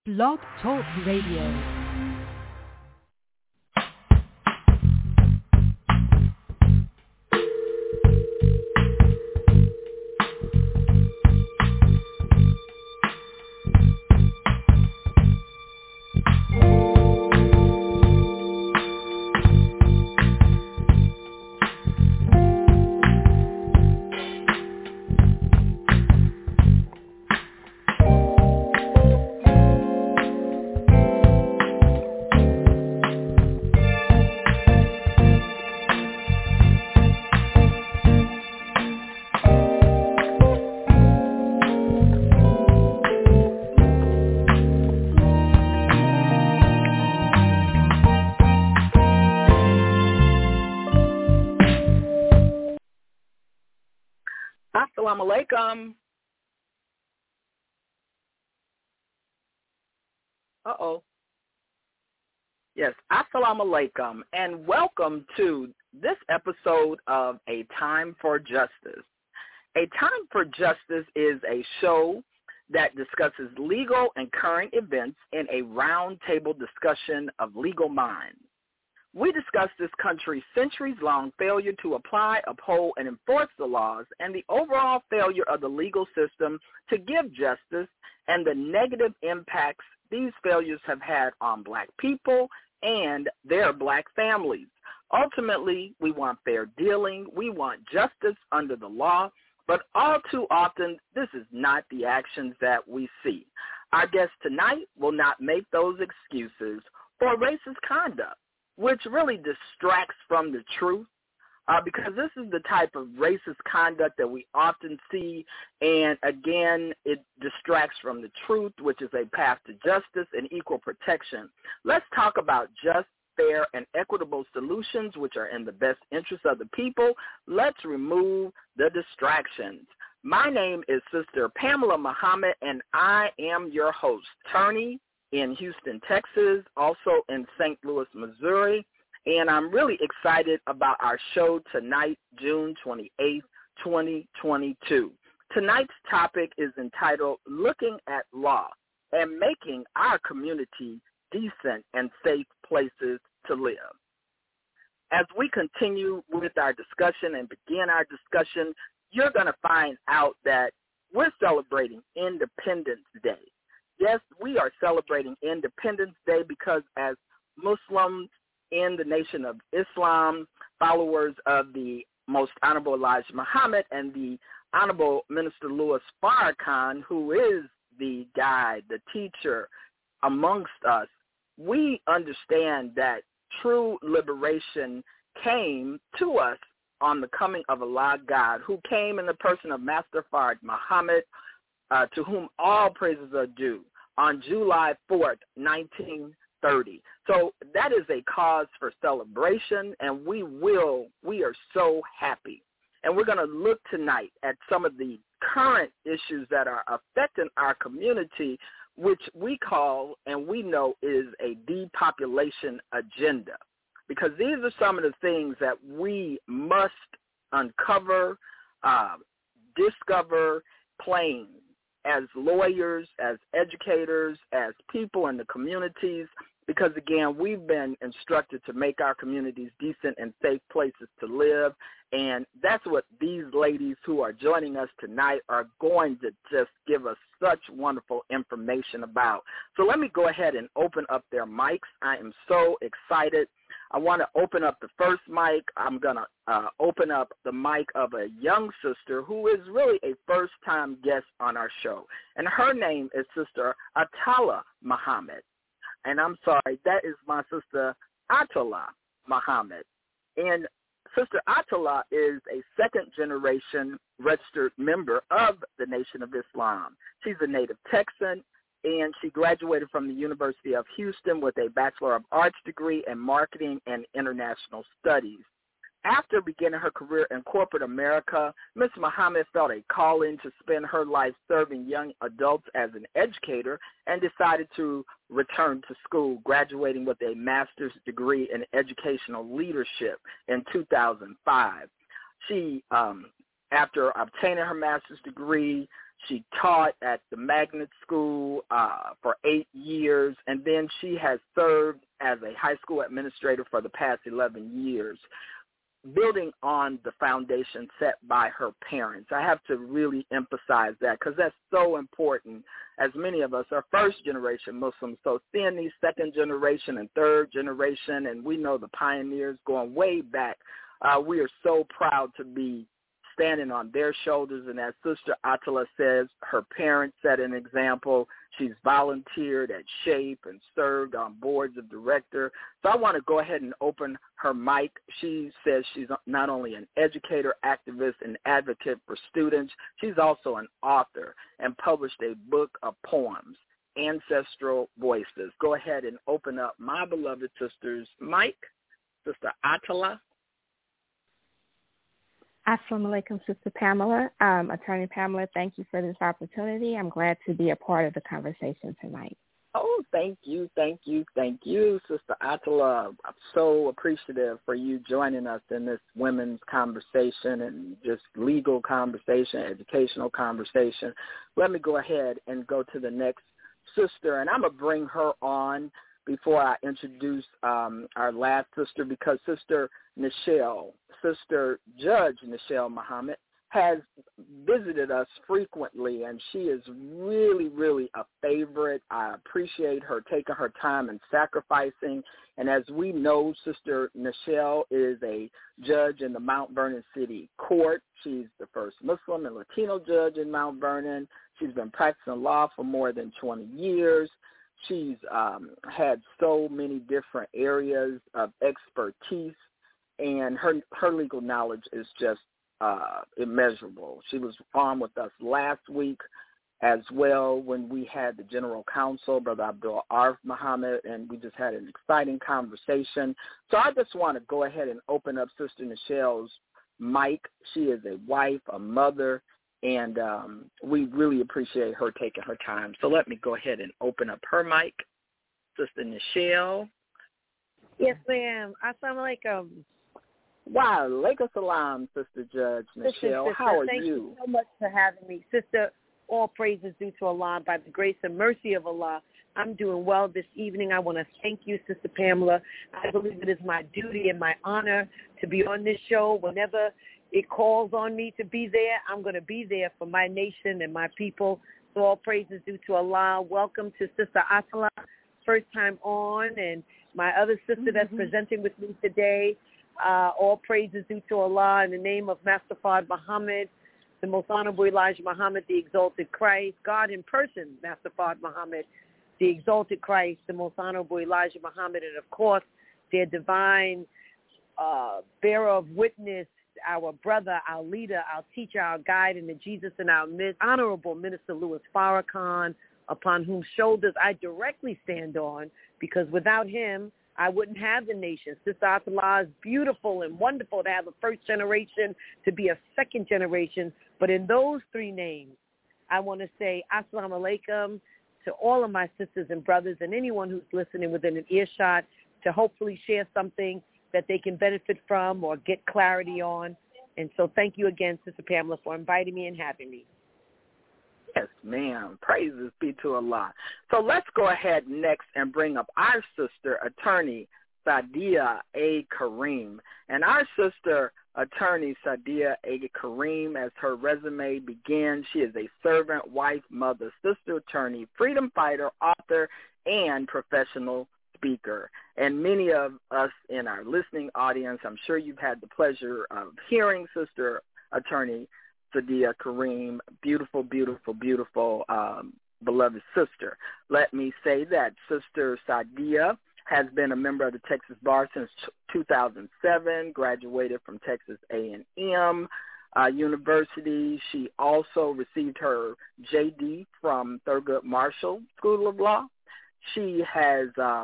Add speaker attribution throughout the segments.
Speaker 1: Blog Talk Radio.
Speaker 2: Assalamu alaikum. Yes, assalamu alaikum, and welcome to this episode of A Time for Justice. A Time for Justice is a show that discusses legal and current events in a roundtable discussion of legal minds. We discuss this country's centuries-long failure to apply, uphold, and enforce the laws and the overall failure of the legal system to give justice and the negative impacts these failures have had on black people and their black families. Ultimately, we want fair dealing. We want justice under the law, but all too often, this is not the actions that we see. Our guest tonight will not make those excuses for racist conduct, which really distracts from the truth, because this is the type of racist conduct that we often see, and again, it distracts from the truth, which is a path to justice and equal protection. Let's talk about just, fair, and equitable solutions which are in the best interest of the people. Let's remove the distractions. My name is Sister Pamela Muhammad, and I am your host, attorney in Houston, Texas, also in St. Louis, Missouri, and I'm really excited about our show tonight, June 28th, 2022. Tonight's topic is entitled Looking at Law and Making Our Community Decent and Safe Places to Live. As we continue with our discussion and begin our discussion, you're going to find out that we're celebrating Independence Day. Yes, we are celebrating Independence Day because as Muslims in the Nation of Islam, followers of the Most Honorable Elijah Muhammad and the Honorable Minister Louis Farrakhan, who is the guide, the teacher amongst us, we understand that true liberation came to us on the coming of Allah God, who came in the person of Master Fard Muhammad, to whom all praises are due, on July 4th, 1930. So that is a cause for celebration, and we are so happy. And we're going to look tonight at some of the current issues that are affecting our community, which we call and we know is a depopulation agenda. Because these are some of the things that we must uncover, discover plain as lawyers, as educators, as people in the communities, because, again, we've been instructed to make our communities decent and safe places to live, and that's what these ladies who are joining us tonight are going to just give us such wonderful information about. So let me go ahead and open up their mics. I am so excited. I want to open up the first mic. I'm going to open up the mic of a young sister who is really a first-time guest on our show, and her name is Sister Atala Muhammad. And I'm sorry, that is my sister Atala Muhammad. And Sister Atala is a second-generation registered member of the Nation of Islam. She's a native Texan, and she graduated from the University of Houston with a Bachelor of Arts degree in Marketing and International Studies. After beginning her career in corporate America, Ms. Muhammad felt a calling to spend her life serving young adults as an educator and decided to return to school, graduating with a master's degree in educational leadership in 2005. She, after obtaining her master's degree, She taught at the Magnet School for 8 years, and then she has served as a high school administrator for the past 11 years, building on the foundation set by her parents. I have to really emphasize that because that's so important, as many of us are first-generation Muslims. So seeing these second-generation and third-generation, and we know the pioneers going way back, we are so proud to be standing on their shoulders. And as Sister Atala says, her parents set an example. She's volunteered at SHAPE and served on boards of director. So I want to go ahead and open her mic. She says she's not only an educator, activist, and advocate for students, she's also an author and published a book of poems, Ancestral Voices. Go ahead and open up my beloved sister's mic, Sister Atala.
Speaker 3: Assalamu alaikum, Sister Pamela. Attorney Pamela, thank you for this opportunity. I'm glad to be a part of the conversation tonight.
Speaker 2: Oh, thank you, Sister Atala. I'm so appreciative for you joining us in this women's conversation and just legal conversation, educational conversation. Let me go ahead and go to the next sister, and I'm going to bring her on before I introduce our last sister, because Sister Judge Nichelle Muhammad, has visited us frequently, and she is really, really a favorite. I appreciate her taking her time and sacrificing. And as we know, Sister Nichelle is a judge in the Mount Vernon City Court. She's the first Muslim and Latino judge in Mount Vernon. She's been practicing law for more than 20 years. She's had so many different areas of expertise, and her legal knowledge is just immeasurable. She was on with us last week as well when we had the General Counsel, Brother Abdul Arf Muhammad, and we just had an exciting conversation. So I just want to go ahead and open up Sister Nichelle's mic. She is a wife, a mother, and we really appreciate her taking her time. So let me go ahead and open up her mic. Sister Nichelle.
Speaker 4: Yes, ma'am. Assalamu alaikum.
Speaker 2: Wa alaikum salam, Sister Judge Nichelle. How are
Speaker 4: thank
Speaker 2: you?
Speaker 4: Thank you so much for having me. Sister, all praises due to Allah. By the grace and mercy of Allah, I'm doing well this evening. I want to thank you, Sister Pamela. I believe it is my duty and my honor to be on this show. Whenever it calls on me to be there, I'm going to be there for my nation and my people. So all praises due to Allah. Welcome to Sister Atala, first time on, and my other sister that's presenting with me today. All praises due to Allah in the name of Master Fard Muhammad, the most honorable Elijah Muhammad, the exalted Christ, God in person, Master Fard Muhammad, the exalted Christ, the most honorable Elijah Muhammad, and of course, their divine bearer of witness, our brother, our leader, our teacher, our guide, and the Jesus in our midst, Honorable Minister Louis Farrakhan, upon whose shoulders I directly stand on, because without him, I wouldn't have the nation. Sister Atala is beautiful and wonderful to have a first generation, to be a second generation. But in those three names, I want to say assalamu alaikum to all of my sisters and brothers and anyone who's listening within an earshot, to hopefully share something that they can benefit from or get clarity on. And so thank you again, Sister Pamela, for inviting me and having me.
Speaker 2: Yes, ma'am. Praises be to Allah. So let's go ahead next and bring up our sister, Attorney Sadia A. Kareem. And our sister, Attorney Sadia A. Kareem, as her resume begins, she is a servant, wife, mother, sister attorney, freedom fighter, author, and professional speaker. And many of us in our listening audience, I'm sure you've had the pleasure of hearing Sister Attorney Sadia Kareem, beautiful, beautiful, beautiful, beloved sister. Let me say that Sister Sadia has been a member of the Texas Bar since 2007, graduated from Texas A&M University. She also received her JD from Thurgood Marshall School of Law. She has,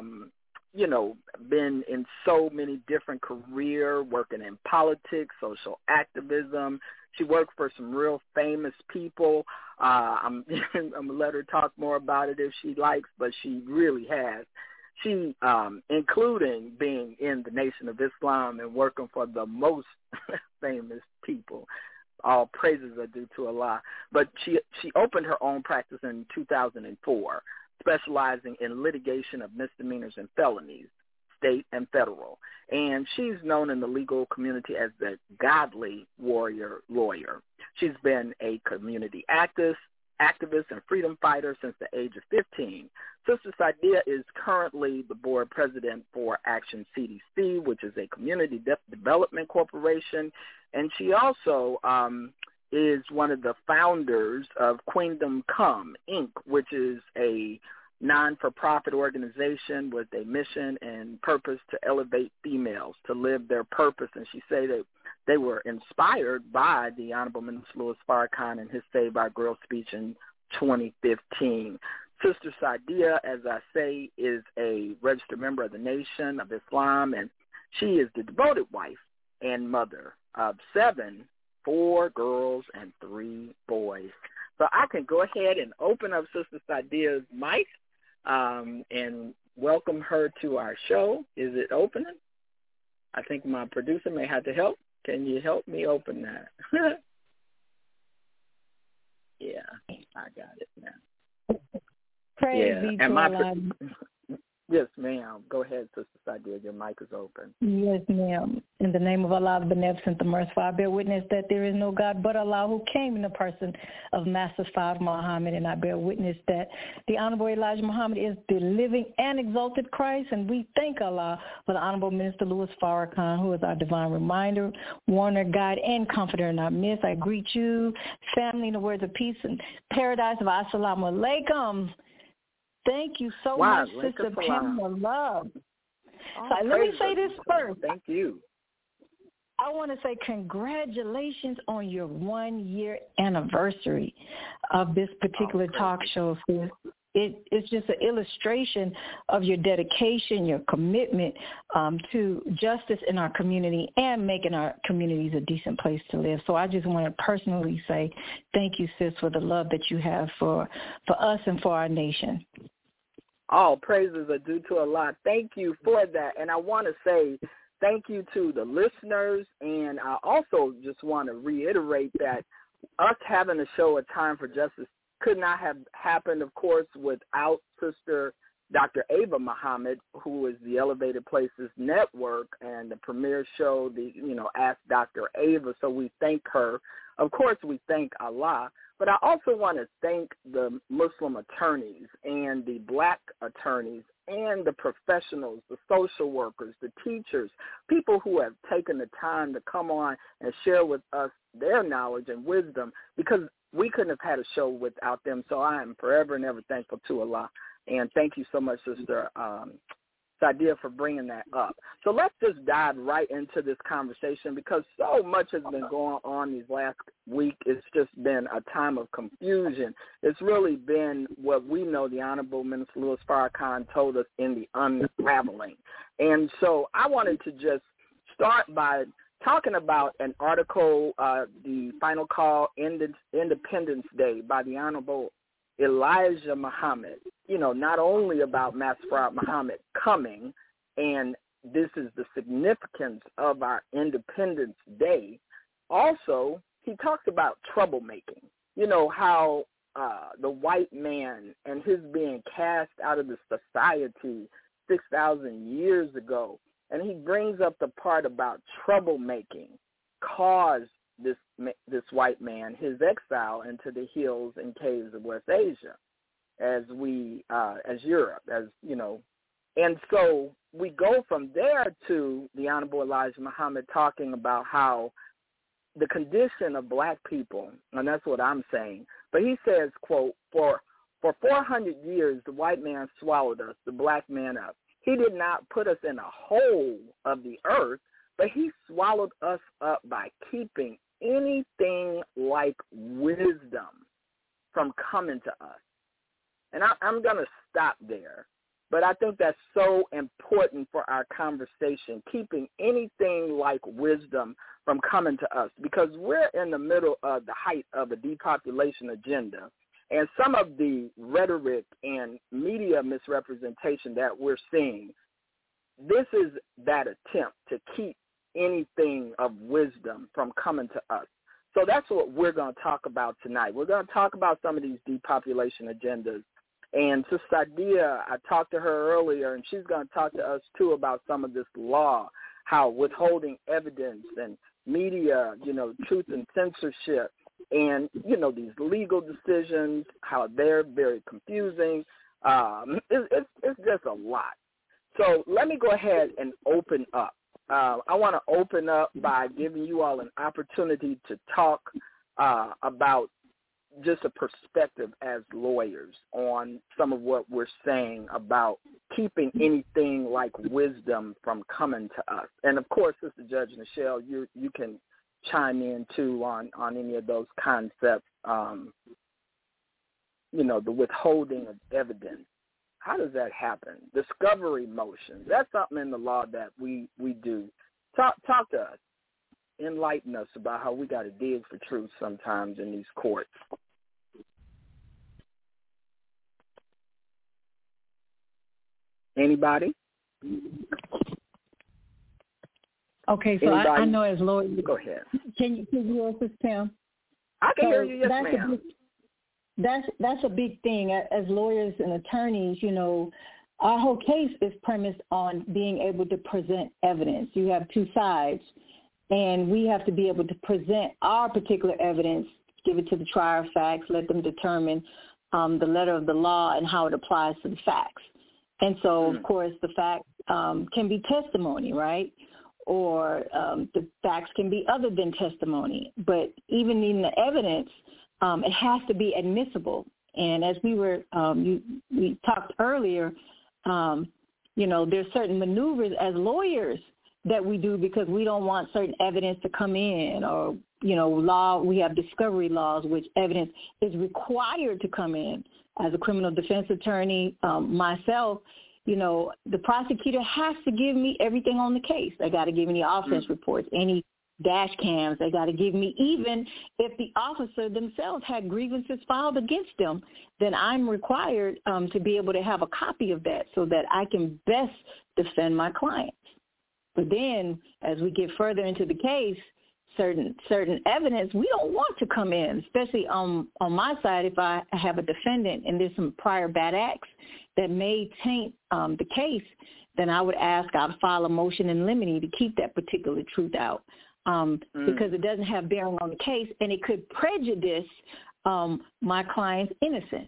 Speaker 2: been in so many different careers, working in politics, social activism. She worked for some real famous people. I'm going to let her talk more about it if she likes, but she really has. She, including being in the Nation of Islam and working for the most famous people. All praises are due to Allah. But she opened her own practice in 2004, specializing in litigation of misdemeanors and felonies, state and federal. And she's known in the legal community as the godly warrior lawyer. She's been a community activist and freedom fighter since the age of 15. Sister Saidiya is currently the board president for Action CDC, which is a community development corporation. And she also is one of the founders of Queendom Come, Inc., which is a non-for-profit organization with a mission and purpose to elevate females to live their purpose. And she said that they were inspired by the Honorable Minister Louis Farrakhan and his Save Our Girls speech in 2015. Sister Saidiya, as I say, is a registered member of the Nation of Islam, and she is the devoted wife and mother of 4 girls and 3 boys. So I can go ahead and open up Sister Saidiya's mic and welcome her to our show. Is it opening? I think my producer may have to help. Can you help me open that? Yeah, I got it now.
Speaker 5: Praise be to Allah.
Speaker 2: Yes, ma'am. Go ahead, Sister Saidiya. Your mic is open.
Speaker 5: Yes, ma'am. In the name of Allah, the Beneficent, the Merciful, I bear witness that there is no God but Allah, who came in the person of Master Fard Muhammad, and I bear witness that the Honorable Elijah Muhammad is the living and exalted Christ, and we thank Allah for the Honorable Minister Louis Farrakhan, who is our divine reminder, warner, guide, and comforter in our midst. I greet you, family, in the words of peace and paradise of Assalamu alaikum. Thank you so much, Sister Pamela Love. So let me say this first.
Speaker 2: Thank you.
Speaker 5: I want to say congratulations on your 1-year anniversary of this particular talk show, sis. It's just an illustration of your dedication, your commitment to justice in our community and making our communities a decent place to live. So I just want to personally say thank you, sis, for the love that you have for us and for our nation.
Speaker 2: All praises are due to Allah. Thank you for that. And I want to say thank you to the listeners. And I also just want to reiterate that us having a show, A Time for Justice, could not have happened, of course, without Sister Dr. Ava Muhammad, who is the Elevated Places Network and the premier show, Ask Dr. Ava. So we thank her. Of course, we thank Allah. But I also want to thank the Muslim attorneys and the black attorneys and the professionals, the social workers, the teachers, people who have taken the time to come on and share with us their knowledge and wisdom, because we couldn't have had a show without them. So I am forever and ever thankful to Allah. And thank you so much, Sister Saidiya, for bringing that up. So let's just dive right into this conversation, because so much has been going on these last week. It's just been a time of confusion. It's really been what we know the Honorable Minister Louis Farrakhan told us in the unraveling. And so I wanted to just start by talking about an article, the Final Call Independence Day by the Honorable Elijah Muhammad, not only about Master Fard Muhammad coming, and this is the significance of our Independence Day. Also, he talks about troublemaking, how the white man and his being cast out of the society 6,000 years ago. And he brings up the part about troublemaking caused this white man his exile into the hills and caves of West Asia, as Europe, and so we go from there to the Honorable Elijah Muhammad talking about how the condition of black people, and that's what I'm saying. But he says, quote, for 400 years the white man swallowed us, the black man up. He did not put us in a hole of the earth, but he swallowed us up by keeping anything like wisdom from coming to us. And I'm going to stop there. But I think that's so important for our conversation, keeping anything like wisdom from coming to us, because we're in the middle of the height of a depopulation agenda. And some of the rhetoric and media misrepresentation that we're seeing, this is that attempt to keep anything of wisdom from coming to us. So that's what we're going to talk about tonight. We're going to talk about some of these depopulation agendas. And Sister Sadia, I talked to her earlier, and she's going to talk to us, too, about some of this law, how withholding evidence and media, truth and censorship, and, these legal decisions, how they're very confusing. It's just a lot. So let me go ahead and open up. I want to open up by giving you all an opportunity to talk about just a perspective as lawyers on some of what we're saying about keeping anything like wisdom from coming to us. And, of course, Sister Judge Nichelle, you can chime in, too, on any of those concepts, the withholding of evidence. How does that happen? Discovery motions. That's something in the law that we do. Talk to us. Enlighten us about how we got to dig for truth sometimes in these courts. Anybody?
Speaker 5: Okay, so I know as lawyers.
Speaker 2: Go ahead.
Speaker 5: Can you hear us, Pam?
Speaker 2: I can hear you, yes, ma'am.
Speaker 5: That's a big thing. As lawyers and attorneys, our whole case is premised on being able to present evidence. You have two sides, and we have to be able to present our particular evidence, give it to the trier of facts, let them determine the letter of the law and how it applies to the facts. And so, of course, the facts can be testimony, right? Or the facts can be other than testimony. But even in the evidence, it has to be admissible. And as we talked earlier, there's certain maneuvers as lawyers that we do because we don't want certain evidence to come in, or, we have discovery laws, which evidence is required to come in. As a criminal defense attorney, myself, the prosecutor has to give me everything on the case. They got to give me the offense reports, any dash cams. They got to give me, even if the officer themselves had grievances filed against them, then I'm required to be able to have a copy of that so that I can best defend my clients. But then as we get further into the case, certain evidence we don't want to come in, especially on my side. If I have a defendant and there's some prior bad acts that may taint the case, then I would file a motion in limine to keep that particular truth out because it doesn't have bearing on the case and it could prejudice my client's innocence.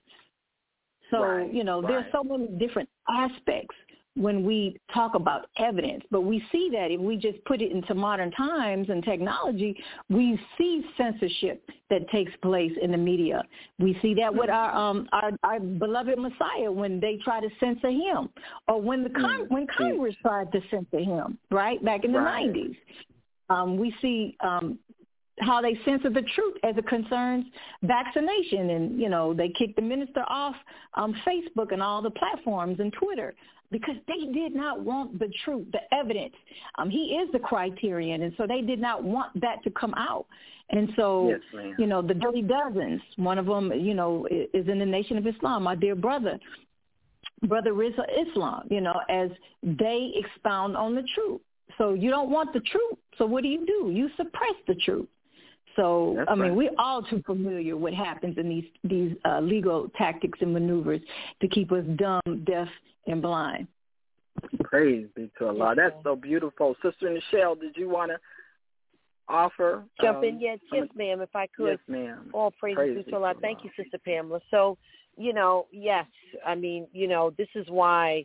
Speaker 5: So, there's so many different aspects when we talk about evidence, but we see that if we just put it into modern times and technology, we see censorship that takes place in the media. We see that with our beloved Messiah when they try to censor him, or when when Congress tried to censor him, right, back in the 90s. We see how they censor the truth as it concerns vaccination, and they kicked the minister off Facebook and all the platforms and Twitter, because they did not want the truth, the evidence. He is the criterion, and so they did not want that to come out. And so, yes, the Dirty Dozens, one of them, is in the Nation of Islam, my dear brother Rizza Islam, as they expound on the truth. So you don't want the truth. So what do? You suppress the truth. So,
Speaker 2: that's
Speaker 5: we're all too familiar what happens in these legal tactics and maneuvers to keep us dumb, deaf, and blind.
Speaker 2: Praise be to Allah. That's so beautiful. Sister Nichelle, did you want to offer?
Speaker 4: Jump in? Yes, ma'am, if I could.
Speaker 2: Yes, ma'am.
Speaker 4: All praise be to Allah. Thank you, Sister Pamela. So, yes, this is why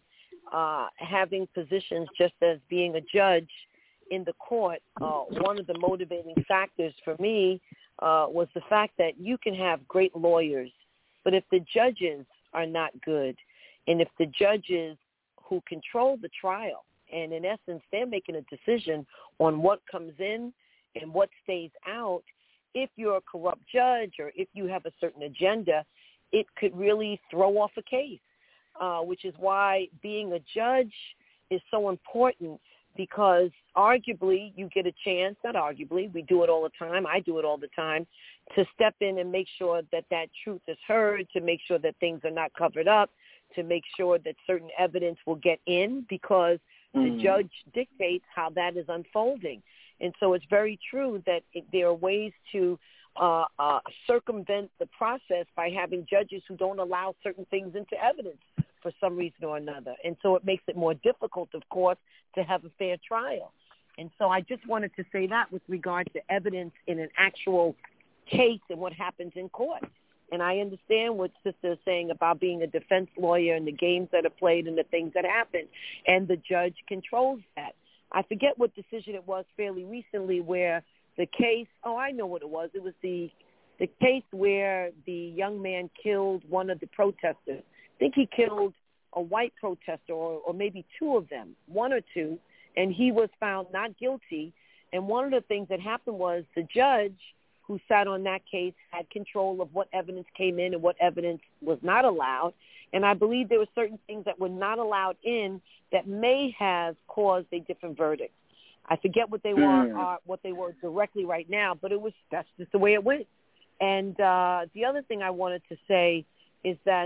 Speaker 4: having positions just as being a judge in the court, one of the motivating factors for me was the fact that you can have great lawyers, but if the judges are not good, and if the judges who control the trial, and in essence they're making a decision on what comes in and what stays out, if you're a corrupt judge or if you have a certain agenda, it could really throw off a case, which is why being a judge is so important, because arguably you get a chance, not arguably, we do it all the time, I do it all the time, to step in and make sure that truth is heard, to make sure that things are not covered up, to make sure that certain evidence will get in, because the judge dictates how that is unfolding. And so it's very true that there are ways to circumvent the process by having judges who don't allow certain things into evidence for some reason or another. And so it makes it more difficult, of course, to have a fair trial. And so I just wanted to say that with regard to evidence in an actual case and what happens in court. And I understand what Sister is saying about being a defense lawyer and the games that are played and the things that happen. And the judge controls that. I forget what decision it was fairly recently where the case, I know what it was. It was the case where the young man killed one of the protesters. I think he killed a white protester or maybe two of them, one or two, and he was found not guilty. And one of the things that happened was the judge who sat on that case had control of what evidence came in and what evidence was not allowed. And I believe there were certain things that were not allowed in that may have caused a different verdict. I forget what they were directly right now, but that's just the way it went. And the other thing I wanted to say is that,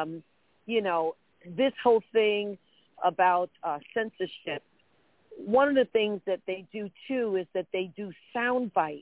Speaker 4: this whole thing about censorship, one of the things that they do, too, is that they do sound bites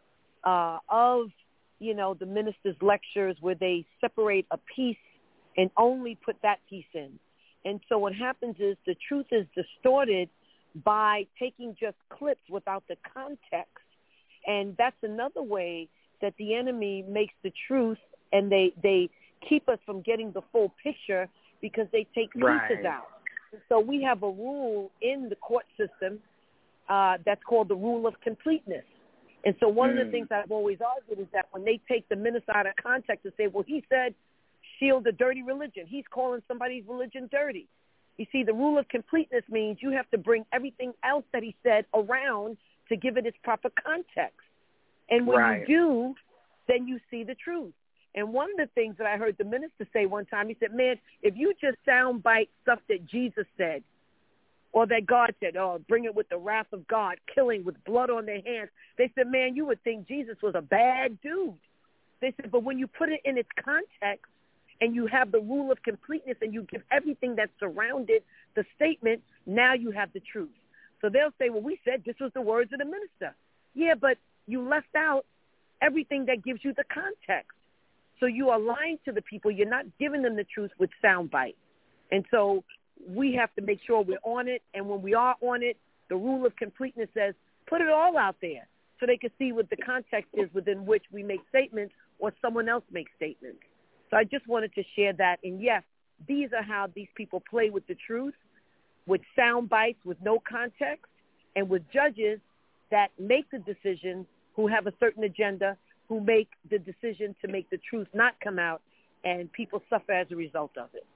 Speaker 4: of, the minister's lectures where they separate a piece and only put that piece in. And so what happens is the truth is distorted by taking just clips without the context. And that's another way that the enemy makes the truth, and they keep us from getting the full picture because they take pieces out. So we have a rule in the court system that's called the rule of completeness. And so one of the things I've always argued is that when they take the minister out of context and say, well, he said shield a dirty religion, he's calling somebody's religion dirty. You see, the rule of completeness means you have to bring everything else that he said around to give it its proper context. And when you do, then you see the truth. And one of the things that I heard the minister say one time, he said, man, if you just soundbite stuff that Jesus said or that God said, bring it with the wrath of God, killing with blood on their hands, they said, man, you would think Jesus was a bad dude. They said, but when you put it in its context and you have the rule of completeness and you give everything that surrounded the statement, now you have the truth. So they'll say, well, we said this was the words of the minister. Yeah, but you left out everything that gives you the context. So you are lying to the people. You're not giving them the truth with soundbite. And so we have to make sure we're on it. And when we are on it, the rule of completeness says, put it all out there so they can see what the context is within which we make statements or someone else makes statements. So I just wanted to share that. And yes, these are how these people play with the truth, with sound bites, with no context, and with judges that make the decision who have a certain agenda, who make the decision to make the truth not come out, and people suffer as a result of it.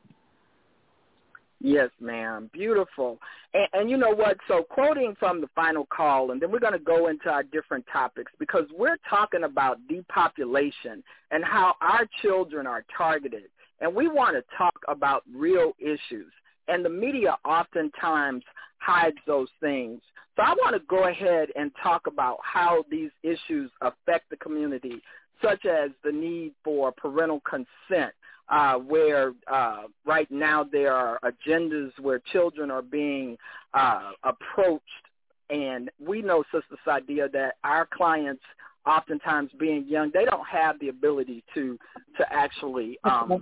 Speaker 2: Yes, ma'am. Beautiful. And you know what? So quoting from the final call, and then we're going to go into our different topics because we're talking about depopulation and how our children are targeted. And we want to talk about real issues. And the media oftentimes hides those things. So I want to go ahead and talk about how these issues affect the community, such as the need for parental consent, where right now there are agendas where children are being approached. And we know, Sister Sadia, that our clients, oftentimes being young, they don't have the ability to actually,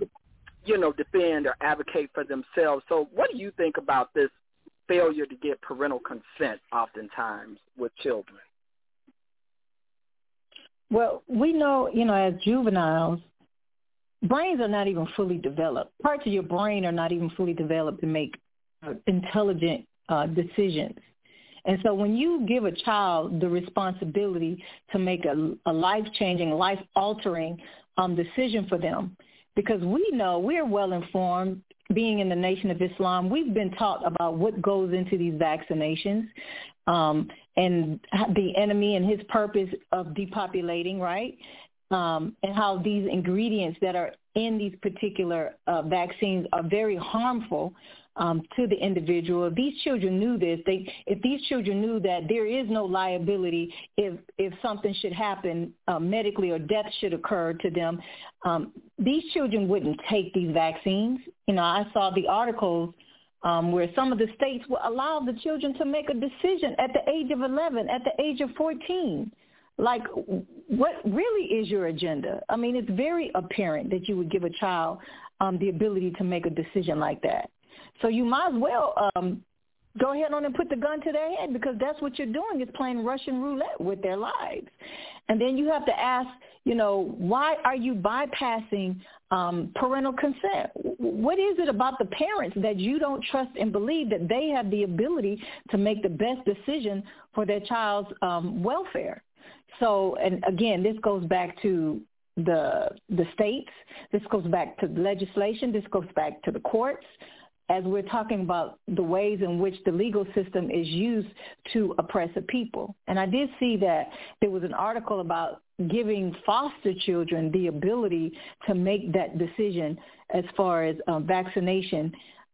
Speaker 2: defend or advocate for themselves. So what do you think about this failure to get parental consent oftentimes with children?
Speaker 5: Well, we know, as juveniles, brains are not even fully developed. Parts of your brain are not even fully developed to make intelligent decisions. And so when you give a child the responsibility to make a life-changing, life-altering decision for them, because we know we're well-informed, being in the Nation of Islam, we've been taught about what goes into these vaccinations and the enemy and his purpose of depopulating, right? And how these ingredients that are in these particular vaccines are very harmful to the individual. If these children knew this, if these children knew that there is no liability if something should happen medically or death should occur to them, these children wouldn't take these vaccines. I saw the articles where some of the states will allow the children to make a decision at the age of 11, at the age of 14. Like, what really is your agenda? I mean, it's very apparent that you would give a child the ability to make a decision like that. So you might as well go ahead on and put the gun to their head, because that's what you're doing, is playing Russian roulette with their lives. And then you have to ask, why are you bypassing parental consent? What is it about the parents that you don't trust and believe that they have the ability to make the best decision for their child's welfare? So, and again, this goes back to the states. This goes back to legislation. This goes back to the courts, as we're talking about the ways in which the legal system is used to oppress a people. And I did see that there was an article about giving foster children the ability to make that decision as far as vaccination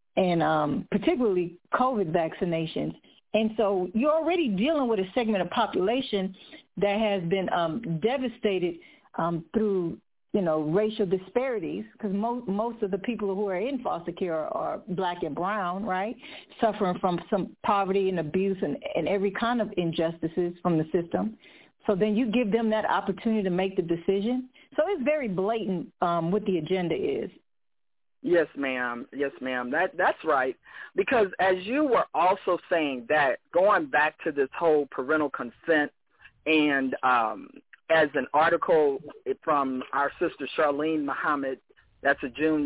Speaker 5: and particularly COVID vaccinations. And so you're already dealing with a segment of population that has been devastated through racial disparities, because most of the people who are in foster care are black and brown, right, suffering from some poverty and abuse and every kind of injustices from the system. So then you give them that opportunity to make the decision. So it's very blatant what the agenda is.
Speaker 2: Yes, ma'am. Yes, ma'am. That's right. Because as you were also saying that, going back to this whole parental consent, and as an article from our sister Charlene Muhammad, that's a June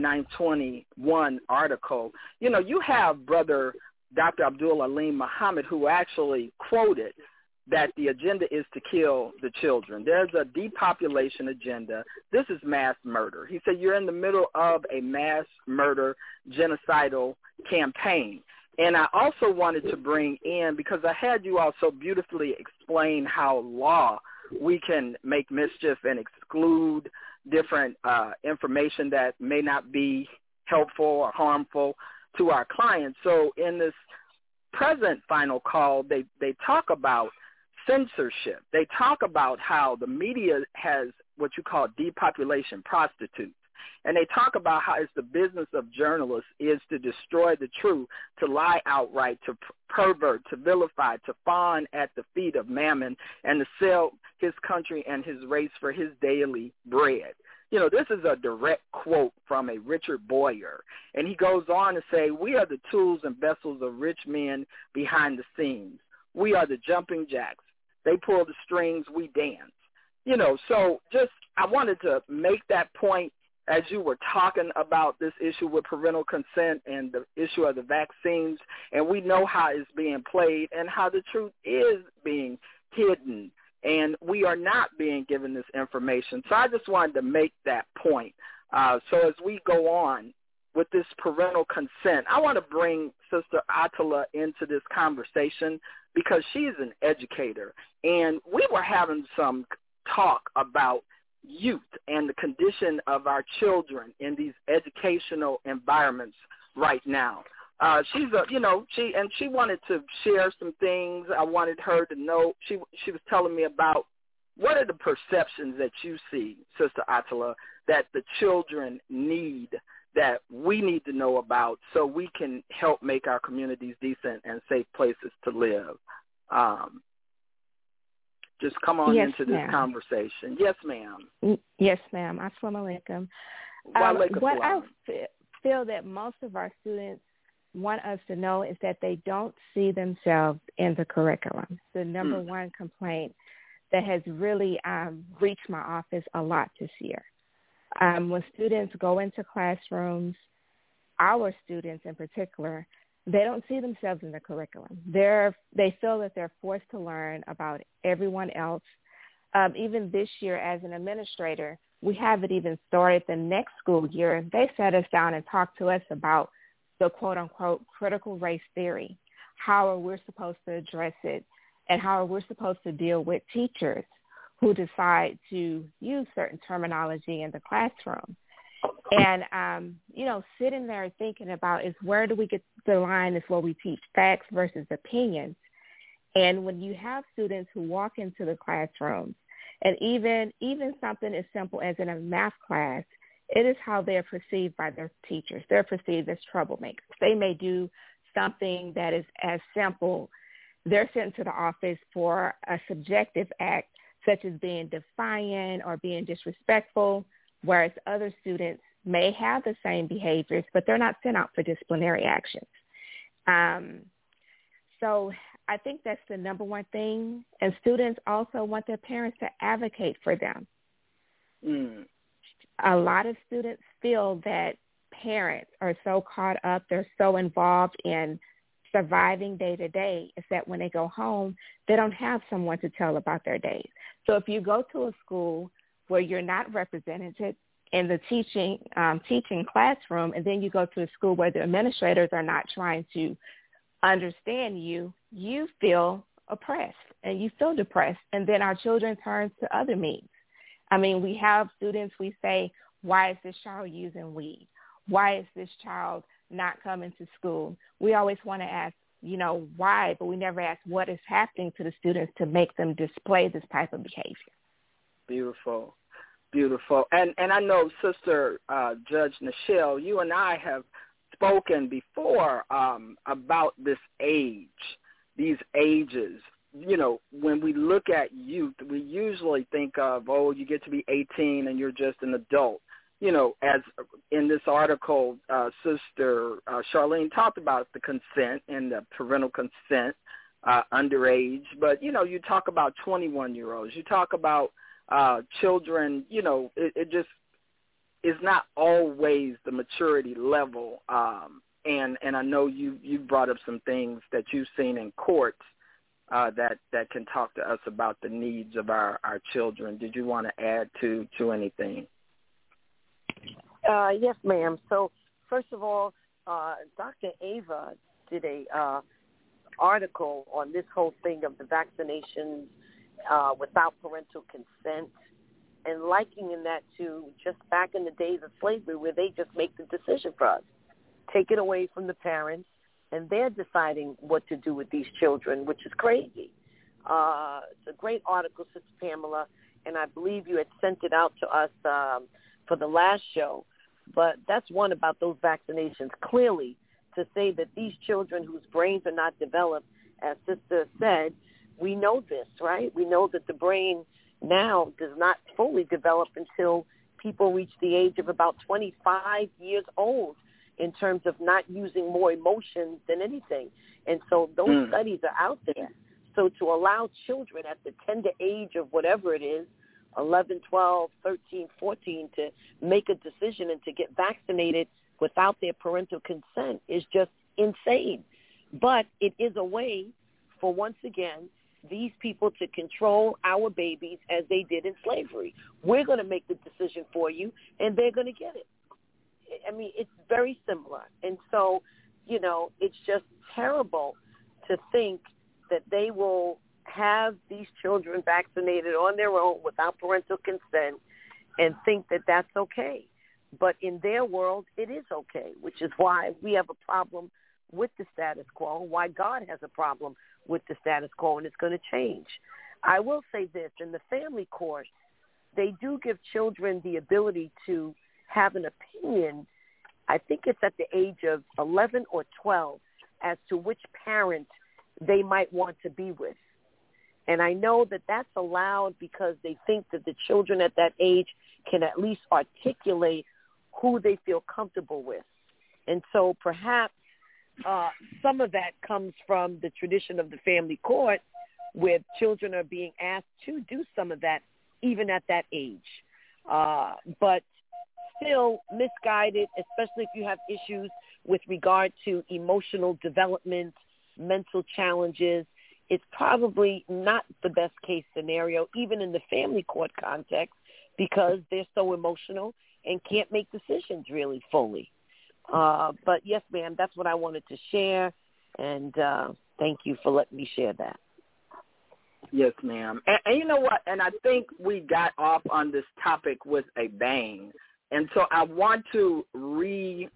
Speaker 2: 9/21 article, you have Brother Dr. Abdul Aleem Muhammad, who actually quoted that the agenda is to kill the children. There's a depopulation agenda. This is mass murder. He said you're in the middle of a mass murder genocidal campaign. And I also wanted to bring in, because I had you also beautifully explain how law, we can make mischief and exclude different information that may not be helpful or harmful to our clients. So in this present final call, they talk about censorship. They talk about how the media has what you call depopulation prostitutes. And they talk about how it's the business of journalists is to destroy the truth, to lie outright, to pervert, to vilify, to fawn at the feet of Mammon, and to sell his country and his race for his daily bread. This is a direct quote from a Richard Boyer. And he goes on to say, we are the tools and vessels of rich men behind the scenes. We are the jumping jacks. They pull the strings, we dance. So just I wanted to make that point as you were talking about this issue with parental consent and the issue of the vaccines, and we know how it's being played and how the truth is being hidden, and we are not being given this information. So I just wanted to make that point. So as we go on with this parental consent, I want to bring Sister Atala into this conversation because she's an educator, and we were having some talk about youth and the condition of our children in these educational environments right now. She's she wanted to share some things. I wanted her to know. She was telling me about what are the perceptions that you see, Sister Atala, that the children need, that we need to know about, so we can help make our communities decent and safe places to live. Just come on into this conversation. Yes, ma'am.
Speaker 3: Yes, ma'am. Assalamu alaikum. What I feel that most of our students want us to know is that they don't see themselves in the curriculum. The number one complaint that has really reached my office a lot this year. When students go into classrooms, our students in particular, they don't see themselves in the curriculum. They feel that they're forced to learn about everyone else. Even this year as an administrator, we haven't even started the next school year. They sat us down and talked to us about the quote-unquote critical race theory. How are we supposed to address it, and how are we supposed to deal with teachers who decide to use certain terminology in the classroom. And, sitting there thinking about is where do we get the line is where we teach facts versus opinions. And when you have students who walk into the classrooms, and even something as simple as in a math class, it is how they're perceived by their teachers. They're perceived as troublemakers. They may do something that is as simple. They're sent to the office for a subjective act, such as being defiant or being disrespectful, whereas other students may have the same behaviors, but they're not sent out for disciplinary actions. So I think that's the number one thing. And students also want their parents to advocate for them. A lot of students feel that parents are so caught up, they're so involved in surviving day to day, is that when they go home, they don't have someone to tell about their days. So if you go to a school where you're not represented in the teaching classroom, and then you go to a school where the administrators are not trying to understand you, you feel oppressed and you feel depressed. And then our children turn to other means. I mean, we have students, we say, why is this child using weed? Why is this child not coming to school? We always want to ask, why, but we never ask what is happening to the students to make them display this type of behavior.
Speaker 2: Beautiful. Beautiful. And I know, Sister Judge Nichelle, you and I have spoken before about this age, these ages. When we look at youth, we usually think of, you get to be 18 and you're just an adult. As in this article, Sister Charlene talked about the consent and the parental consent underage. But, you talk about 21-year-olds. You talk about children, it just is not always the maturity level. And I know you brought up some things that you've seen in courts that can talk to us about the needs of our children. Did you want to add to anything?
Speaker 4: Yes, ma'am. So first of all, Dr. Ava did a article on this whole thing of the vaccinations without parental consent, and likening that to just back in the days of slavery where they just make the decision for us, take it away from the parents, and they're deciding what to do with these children, which is crazy. It's a great article, Sister Pamela, and I believe you had sent it out to us for the last show. But that's one about those vaccinations. Clearly, to say that these children whose brains are not developed, as Sister said, we know this, right? We know that the brain now does not fully develop until people reach the age of about 25 years old in terms of not using more emotions than anything. And so those studies are out there. So to allow children at the tender age of whatever it is, 11, 12, 13, 14, to make a decision and to get vaccinated without their parental consent is just insane. But it is a way for, once again, these people to control our babies as they did in slavery. We're going to make the decision for you, and they're going to get it. I mean, it's very similar. And so, it's just terrible to think that they will have these children vaccinated on their own without parental consent and think that that's okay. But in their world, it is okay, which is why we have a problem with the status quo, why God has a problem with the status quo, and it's going to change. I will say this, in the family court, they do give children the ability to have an opinion. I think it's at the age of 11 or 12 as to which parent they might want to be with. And I know that that's allowed because they think that the children at that age can at least articulate who they feel comfortable with. And so perhaps some of that comes from the tradition of the family court, where children are being asked to do some of that even at that age. But still misguided, especially if you have issues with regard to emotional development, mental challenges. It's probably not the best case scenario, even in the family court context, because they're so emotional and can't make decisions really fully. But yes, ma'am, that's what I wanted to share, and thank you for letting me share that.
Speaker 2: Yes, ma'am. And you know what? And I think we got off on this topic with a bang. And so I want to re-say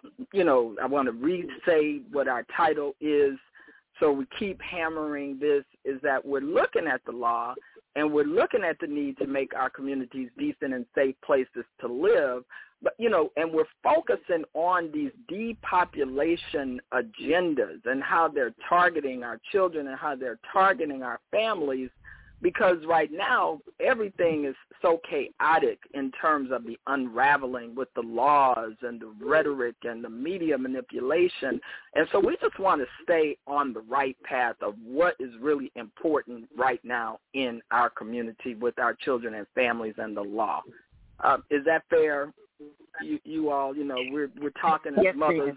Speaker 2: what our title is, so we keep hammering this, is that we're looking at the law and we're looking at the need to make our communities decent and safe places to live, But, and we're focusing on these depopulation agendas and how they're targeting our children and how they're targeting our families, because right now everything is so chaotic in terms of the unraveling with the laws and the rhetoric and the media manipulation. And so we just want to stay on the right path of what is really important right now in our community with our children and families and the law. Is that fair? You all, we're talking as mothers,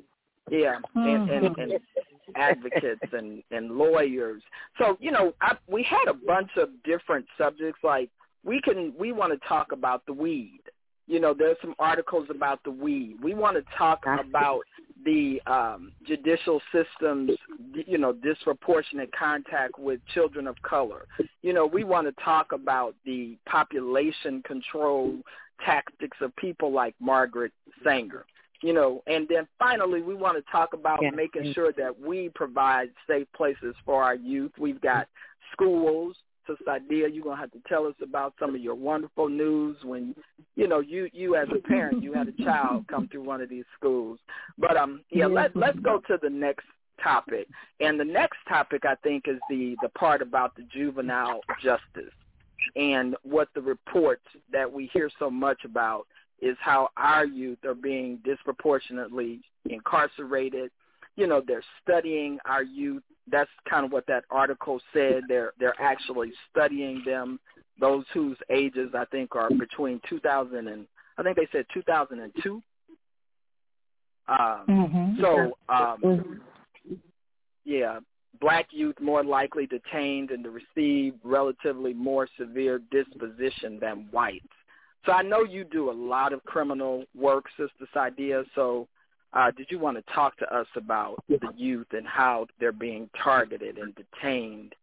Speaker 2: and advocates and lawyers. So, we had a bunch of different subjects. Like we want to talk about the weed. There's some articles about the weed. We want to talk about the judicial system's, disproportionate contact with children of color. We want to talk about the population control tactics of people like Margaret Sanger. And then finally, we want to talk about making sure that we provide safe places for our youth. We've got schools. So, Sadia, you're going to have to tell us about some of your wonderful news when, you as a parent, you had a child come through one of these schools. But, let's go to the next topic. And the next topic, I think, is the part about the juvenile justice and what the reports that we hear so much about is how our youth are being disproportionately incarcerated. They're studying our youth. That's kind of what that article said. They're actually studying them, those whose ages I think are between 2000 and I think they said 2002. Black youth more likely detained and to receive relatively more severe disposition than whites. So I know you do a lot of criminal work, Sister Sadia. So did you want to talk to us about the youth and how they're being targeted and detained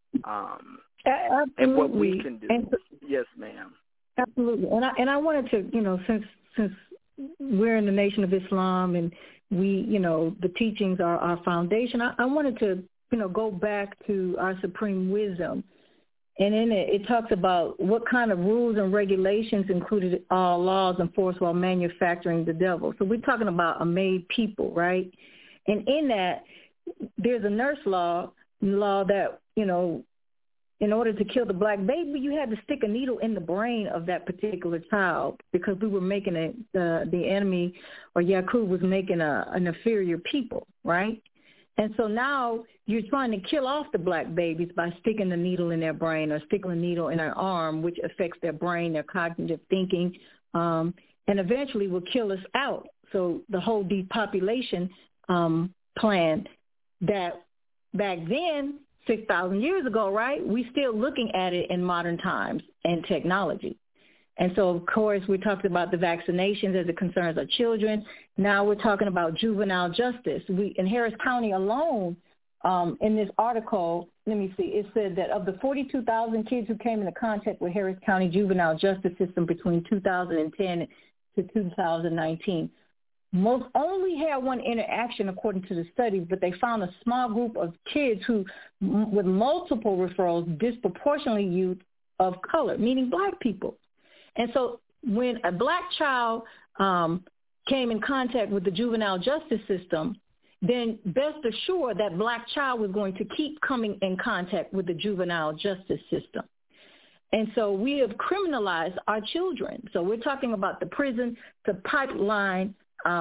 Speaker 2: and what we can do? Yes, ma'am.
Speaker 5: Absolutely. And I wanted to, since we're in the Nation of Islam and we, the teachings are our foundation, I wanted to, go back to our supreme wisdom. And in it talks about what kind of rules and regulations included laws enforced while manufacturing the devil. So we're talking about a made people, right? And in that, there's a nurse law that, in order to kill the black baby, you had to stick a needle in the brain of that particular child because we were making the enemy, or Yakub was making an inferior people, right? And so now you're trying to kill off the black babies by sticking the needle in their brain or sticking the needle in their arm, which affects their brain, their cognitive thinking, and eventually will kill us out. So the whole depopulation plan that back then, 6,000 years ago, right, we still looking at it in modern times and technology. And so, of course, we talked about the vaccinations as it concerns our children. Now we're talking about juvenile justice. In Harris County alone, in this article, let me see, it said that of the 42,000 kids who came into contact with Harris County juvenile justice system between 2010 to 2019, most only had one interaction according to the studies, but they found a small group of kids who, with multiple referrals, disproportionately youth of color, meaning black people. And so when a black child came in contact with the juvenile justice system, then best assured that black child was going to keep coming in contact with the juvenile justice system. And so we have criminalized our children. So we're talking about the prison, the pipeline,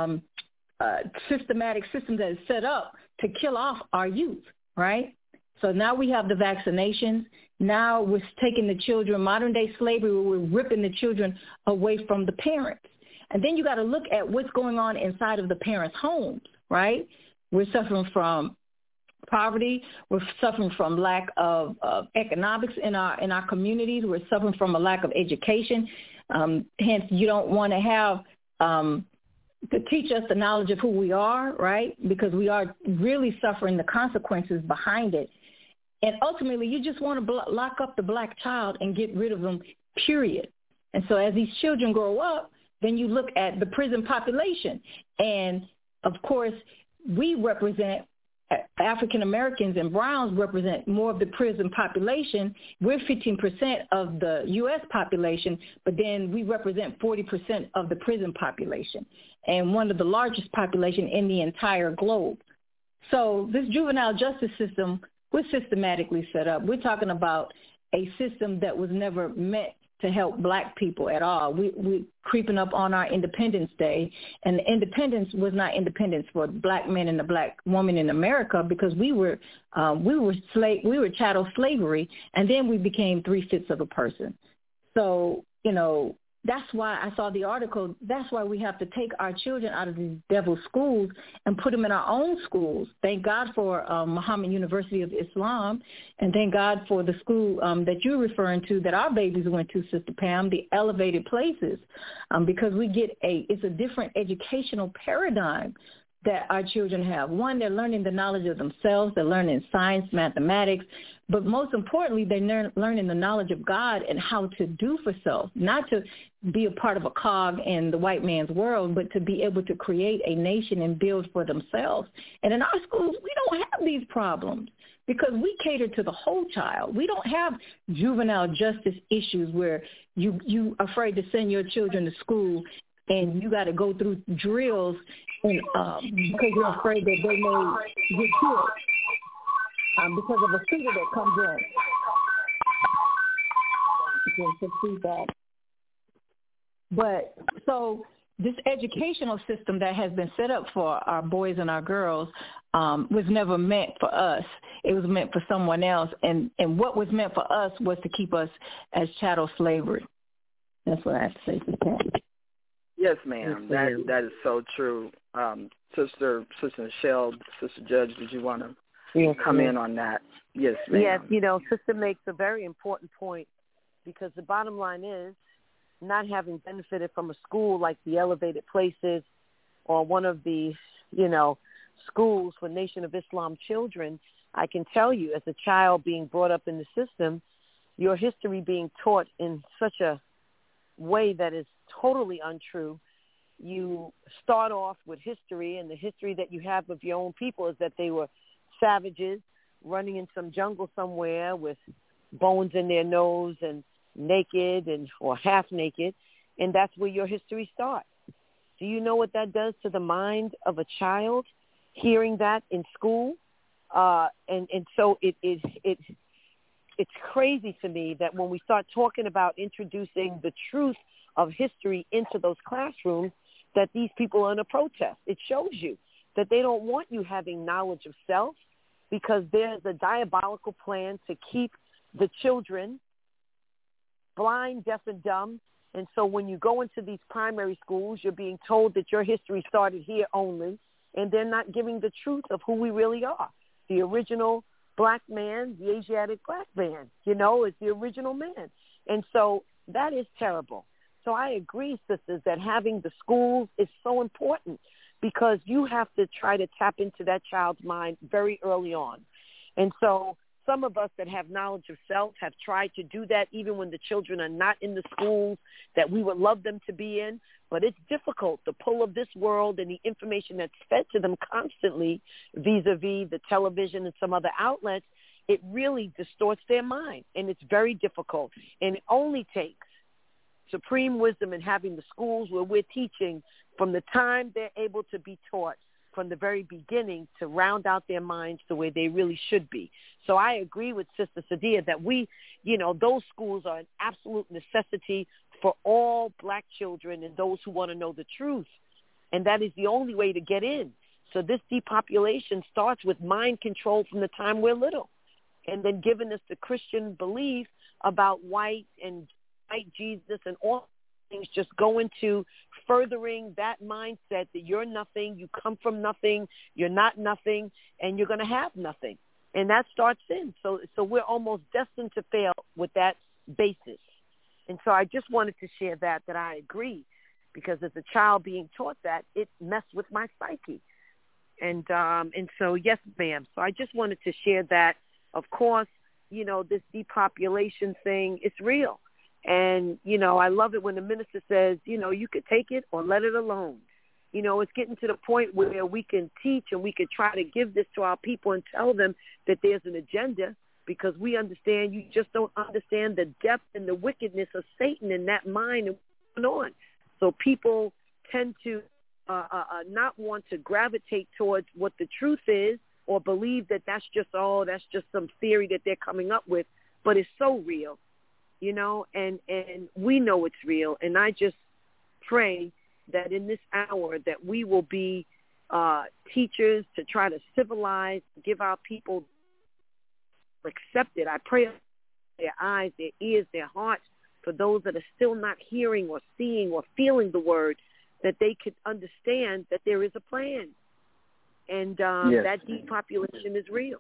Speaker 5: systematic system that is set up to kill off our youth, right? So now we have the vaccinations. Now we're taking the children, modern-day slavery, where we're ripping the children away from the parents. And then you got to look at what's going on inside of the parents' homes, right? We're suffering from poverty. We're suffering from lack of economics in our communities. We're suffering from a lack of education. Hence, you don't want to have to teach us the knowledge of who we are, right? Because we are really suffering the consequences behind it. And ultimately, you just want to lock up the black child and get rid of them, period. And so as these children grow up, then you look at the prison population. And, of course, we represent African Americans and Browns represent more of the prison population. We're 15% of the U.S. population, but then we represent 40% of the prison population and one of the largest population in the entire globe. So this juvenile justice system, we're systematically set up. We're talking about a system that was never meant to help black people at all. We're creeping up on our Independence Day, and the independence was not independence for black men and the black woman in America, because we were chattel slavery, and then we became 3/5 of a person. So, that's why I saw the article. That's why we have to take our children out of these devil schools and put them in our own schools. Thank God for Muhammad University of Islam, and thank God for the school that you're referring to that our babies went to, Sister Pam, the elevated places, because it's a different educational paradigm that our children have. One, they're learning the knowledge of themselves. They're learning science, mathematics, but most importantly, they're learning the knowledge of God and how to do for self, not to be a part of a cog in the white man's world, but to be able to create a nation and build for themselves. And in our schools, we don't have these problems because we cater to the whole child. We don't have juvenile justice issues where you afraid to send your children to school and you got to go through drills and because you're afraid that they may get killed because of a shooter that comes in. But so this educational system that has been set up for our boys and our girls was never meant for us. It was meant for someone else. And what was meant for us was to keep us as chattel slavery. That's what I have to say to that.
Speaker 2: Yes, ma'am. That is so true. Sister Michelle, Sister Judge, did you want to come in on that? Yes, ma'am.
Speaker 4: Yes, Sister makes a very important point, because the bottom line is, not having benefited from a school like the Elevated Places or one of the, schools for Nation of Islam children, I can tell you, as a child being brought up in the system, your history being taught in such a way that is totally untrue. You start off with history, and the history that you have of your own people is that they were savages running in some jungle somewhere with bones in their nose and naked or half naked, and that's where your history starts. Do you know what that does to the mind of a child hearing that in school? And so it's crazy to me that when we start talking about introducing the truth of history into those classrooms, that these people are in a protest. It shows you that they don't want you having knowledge of self, because there's a diabolical plan to keep the children blind, deaf, and dumb. And so when you go into these primary schools, you're being told that your history started here only, and they're not giving the truth of who we really are. The original black man, the Asiatic black man, is the original man. And so that is terrible. So I agree, sisters, that having the schools is so important, because you have to try to tap into that child's mind very early on. And so some of us that have knowledge of self have tried to do that even when the children are not in the schools that we would love them to be in. But it's difficult. The pull of this world and the information that's fed to them constantly vis-a-vis the television and some other outlets, it really distorts their mind. And it's very difficult. And it only takes supreme wisdom in having the schools where we're teaching from the time they're able to be taught from the very beginning to round out their minds the way they really should be. So I agree with Sister Sadia that those schools are an absolute necessity for all black children and those who want to know the truth. And that is the only way to get in. So this depopulation starts with mind control from the time we're little, and then giving us the Christian belief about white Jesus and all things, just go into furthering that mindset that you're nothing, you come from nothing, you're not nothing, and you're going to have nothing. And that starts in. So we're almost destined to fail with that basis. And so I just wanted to share that I agree, because as a child being taught that, it messed with my psyche. And so, yes, ma'am. So I just wanted to share that. Of course, this depopulation thing, it's real. And, I love it when the minister says, you could take it or let it alone. You know, it's getting to the point where we can teach and we can try to give this to our people and tell them that there's an agenda, because we understand you just don't understand the depth and the wickedness of Satan in that mind and what's going on. So people tend to not want to gravitate towards what the truth is, or believe that that's just some theory that they're coming up with, but it's so real, you know, and we know it's real. And I just pray that in this hour that we will be teachers to try to civilize, give our people accept it. I pray their eyes, their ears, their hearts, for those that are still not hearing or seeing or feeling the word, that they could understand that there is a plan. And that depopulation is real.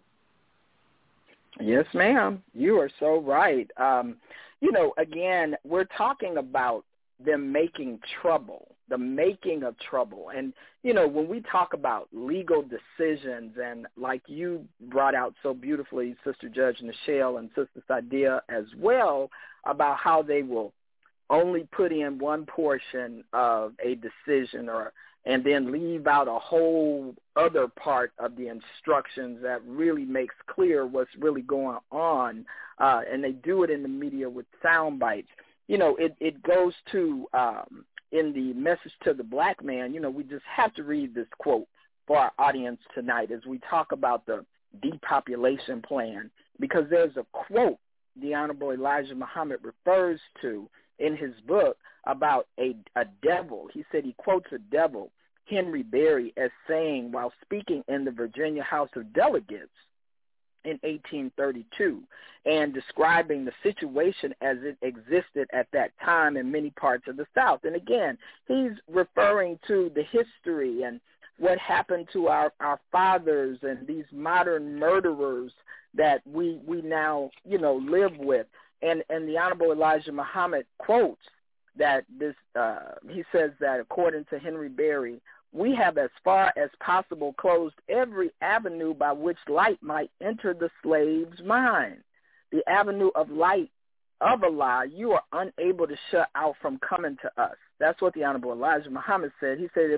Speaker 2: Yes, ma'am. You are so right. You know, again, we're talking about them making trouble, the making of trouble. And, you know, when we talk about legal decisions, and like you brought out so beautifully, Sister Judge Nichelle and Sister Sadia as well, about how they will only put in one portion of a decision and then leave out a whole other part of the instructions that really makes clear what's really going on, and they do it in the media with sound bites. You know, it goes to, in the message to the black man, you know, we just have to read this quote for our audience tonight as we talk about the depopulation plan, because there's a quote the Honorable Elijah Muhammad refers to in his book about a devil. He said he quotes a devil, Henry Berry, as saying while speaking in the Virginia House of Delegates in 1832 and describing the situation as it existed at that time in many parts of the South. And again, he's referring to the history and what happened to our fathers and these modern murderers that we now, you know, live with. And the Honorable Elijah Muhammad quotes that this, he says that according to Henry Berry, we have as far as possible closed every avenue by which light might enter the slave's mind. The avenue of light of Allah you are unable to shut out from coming to us. That's what the Honorable Elijah Muhammad said. He said,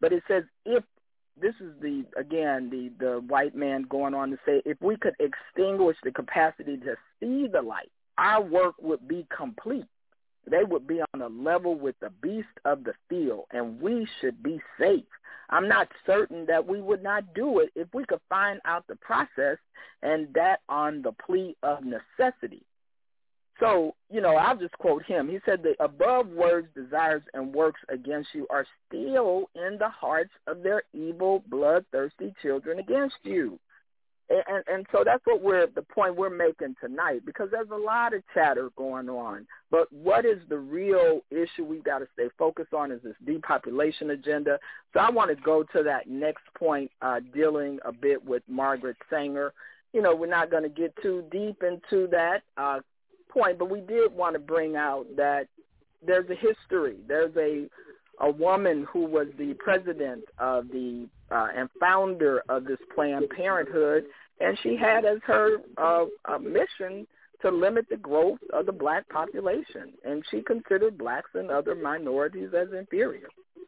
Speaker 2: if this is the white man going on to say, if we could extinguish the capacity to see the light, our work would be complete. They would be on a level with the beast of the field, and we should be safe. I'm not certain that we would not do it if we could find out the process, and that on the plea of necessity. So, you know, I'll just quote him. He said, the above words, desires, and works against you are still in the hearts of their evil, bloodthirsty children against you. And so that's the point we're making tonight, because there's a lot of chatter going on. But what is the real issue we've got to stay focused on is this depopulation agenda. So I want to go to that next point, dealing a bit with Margaret Sanger. You know, we're not going to get too deep into that point, but we did want to bring out that there's a history. There's a woman who was the president of the and founder of this Planned Parenthood, and she had as her mission to limit the growth of the black population, and she considered blacks and other minorities as inferior.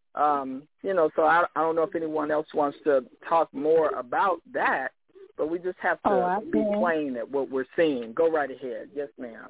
Speaker 2: You know, so I don't know if anyone else wants to talk more about that, but we just have to be plain at what we're seeing. Go right ahead. Yes, ma'am.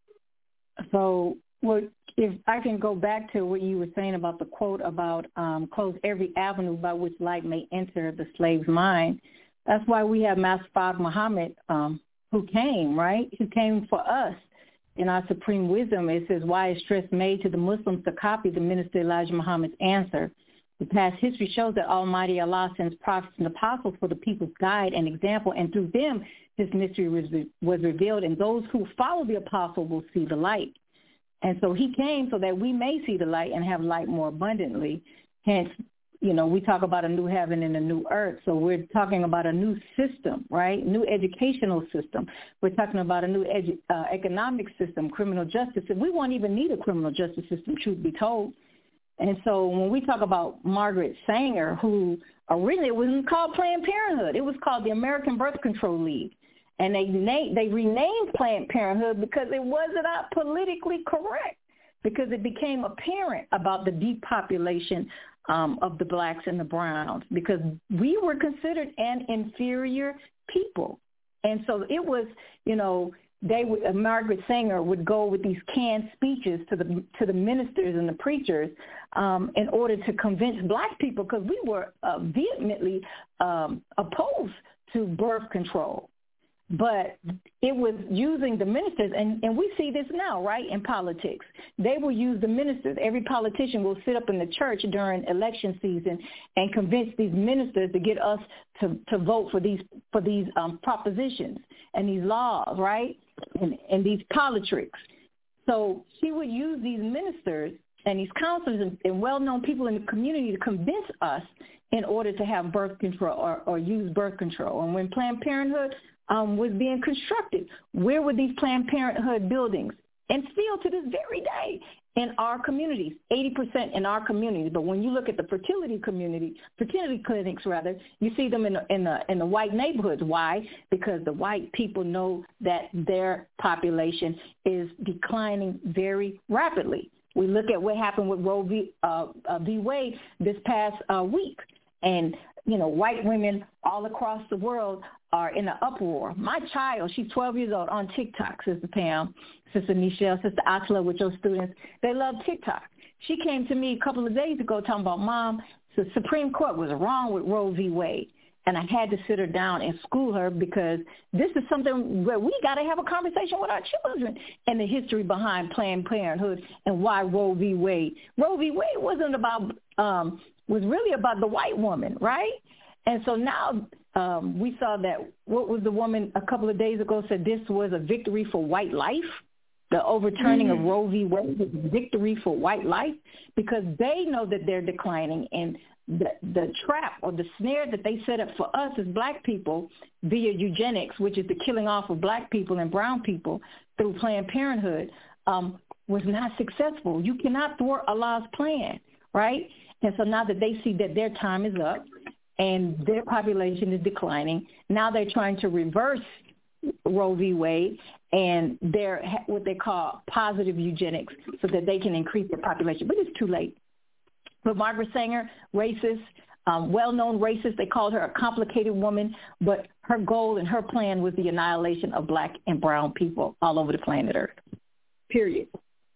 Speaker 5: So if I can go back to what you were saying about the quote about close every avenue by which light may enter the slave's mind, that's why we have Master Fard Muhammad who came, right? Who came for us in our supreme wisdom. It says, why is stress made to the Muslims to copy the Minister Elijah Muhammad's answer? The past history shows that Almighty Allah sends prophets and apostles for the people's guide and example, and through them his mystery was revealed, and those who follow the apostle will see the light. And so he came so that we may see the light and have light more abundantly. Hence, you know, we talk about a new heaven and a new earth. So we're talking about a new system, right? New educational system. We're talking about a new economic system, criminal justice. We won't even need a criminal justice system, truth be told. And so when we talk about Margaret Sanger, who originally it wasn't called Planned Parenthood. It was called the American Birth Control League. And they renamed Planned Parenthood because it wasn't politically correct, because it became apparent about the depopulation of the blacks and the browns, because we were considered an inferior people. And so it was, Margaret Sanger would go with these canned speeches to the ministers and the preachers in order to convince black people, because we were vehemently opposed to birth control. But it was using the ministers, and we see this now, right, in politics. They will use the ministers. Every politician will sit up in the church during election season and convince these ministers to get us to vote for these propositions and these laws, right, and these politics. So she would use these ministers and these counselors and well-known people in the community to convince us in order to have birth control or use birth control. And when Planned Parenthood was being constructed, where were these Planned Parenthood buildings? And still to this very day in our communities, 80% in our communities. But when you look at the fertility clinics, you see them in the white neighborhoods. Why? Because the white people know that their population is declining very rapidly. We look at what happened with Roe v. Wade this past week, and white women all across the world are in an uproar. My child, she's 12 years old, on TikTok, Sister Pam, Sister Michelle, Sister Atla, with your students. They love TikTok. She came to me a couple of days ago talking about, Mom, the Supreme Court was wrong with Roe v. Wade. And I had to sit her down and school her, because this is something where we got to have a conversation with our children and the history behind Planned Parenthood and why Roe v. Wade. Roe v. Wade was really about the white woman, right? And so now we saw that, what was the woman a couple of days ago said this was a victory for white life? The overturning of Roe v. Wade was a victory for white life, because they know that they're declining, and the trap or the snare that they set up for us as black people via eugenics, which is the killing off of black people and brown people through Planned Parenthood, was not successful. You cannot thwart Allah's plan, right? And so now that they see that their time is up and their population is declining, now they're trying to reverse Roe v. Wade, and they're what they call positive eugenics, so that they can increase their population. But it's too late. But Margaret Sanger, racist, well-known racist, they called her a complicated woman, but her goal and her plan was the annihilation of black and brown people all over the planet Earth. Period.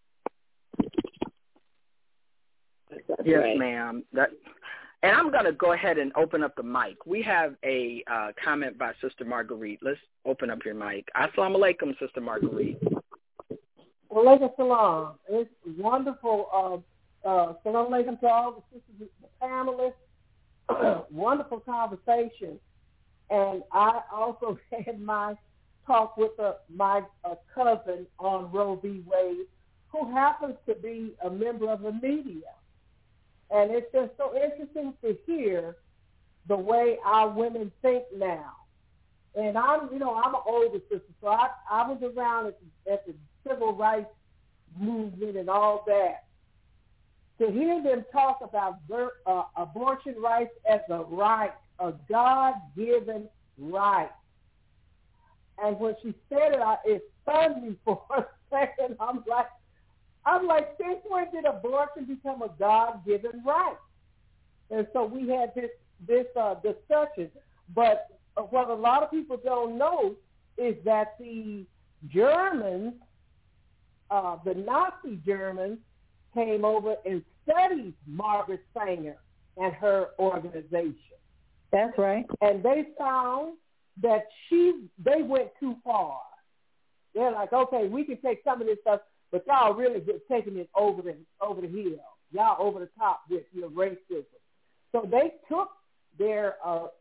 Speaker 2: Yes, ma'am. And I'm going to go ahead and open up the mic. We have a comment by Sister Marguerite. Let's open up your mic. Assalamu alaikum, Sister Marguerite.
Speaker 6: Walaikum salam. It's wonderful. Salam alaikum to all the sisters, the panelists. Wonderful conversation. And I also had my talk with my cousin on Roe v. Wade, who happens to be a member of the media. And it's just so interesting to hear the way our women think now. And I'm an older sister, so I was around at the civil rights movement and all that. To hear them talk about abortion rights as a right, a God-given right. And when she said it, it stunned me for a second. I'm like, since when did abortion become a God-given right? And so we had this discussion. But what a lot of people don't know is that the Germans, the Nazi Germans, came over and studied Margaret Sanger and her organization.
Speaker 5: That's right.
Speaker 6: And they found that they went too far. They're like, okay, we can take some of this stuff, but y'all really taking it over the hill. Y'all over the top with your racism. So they took their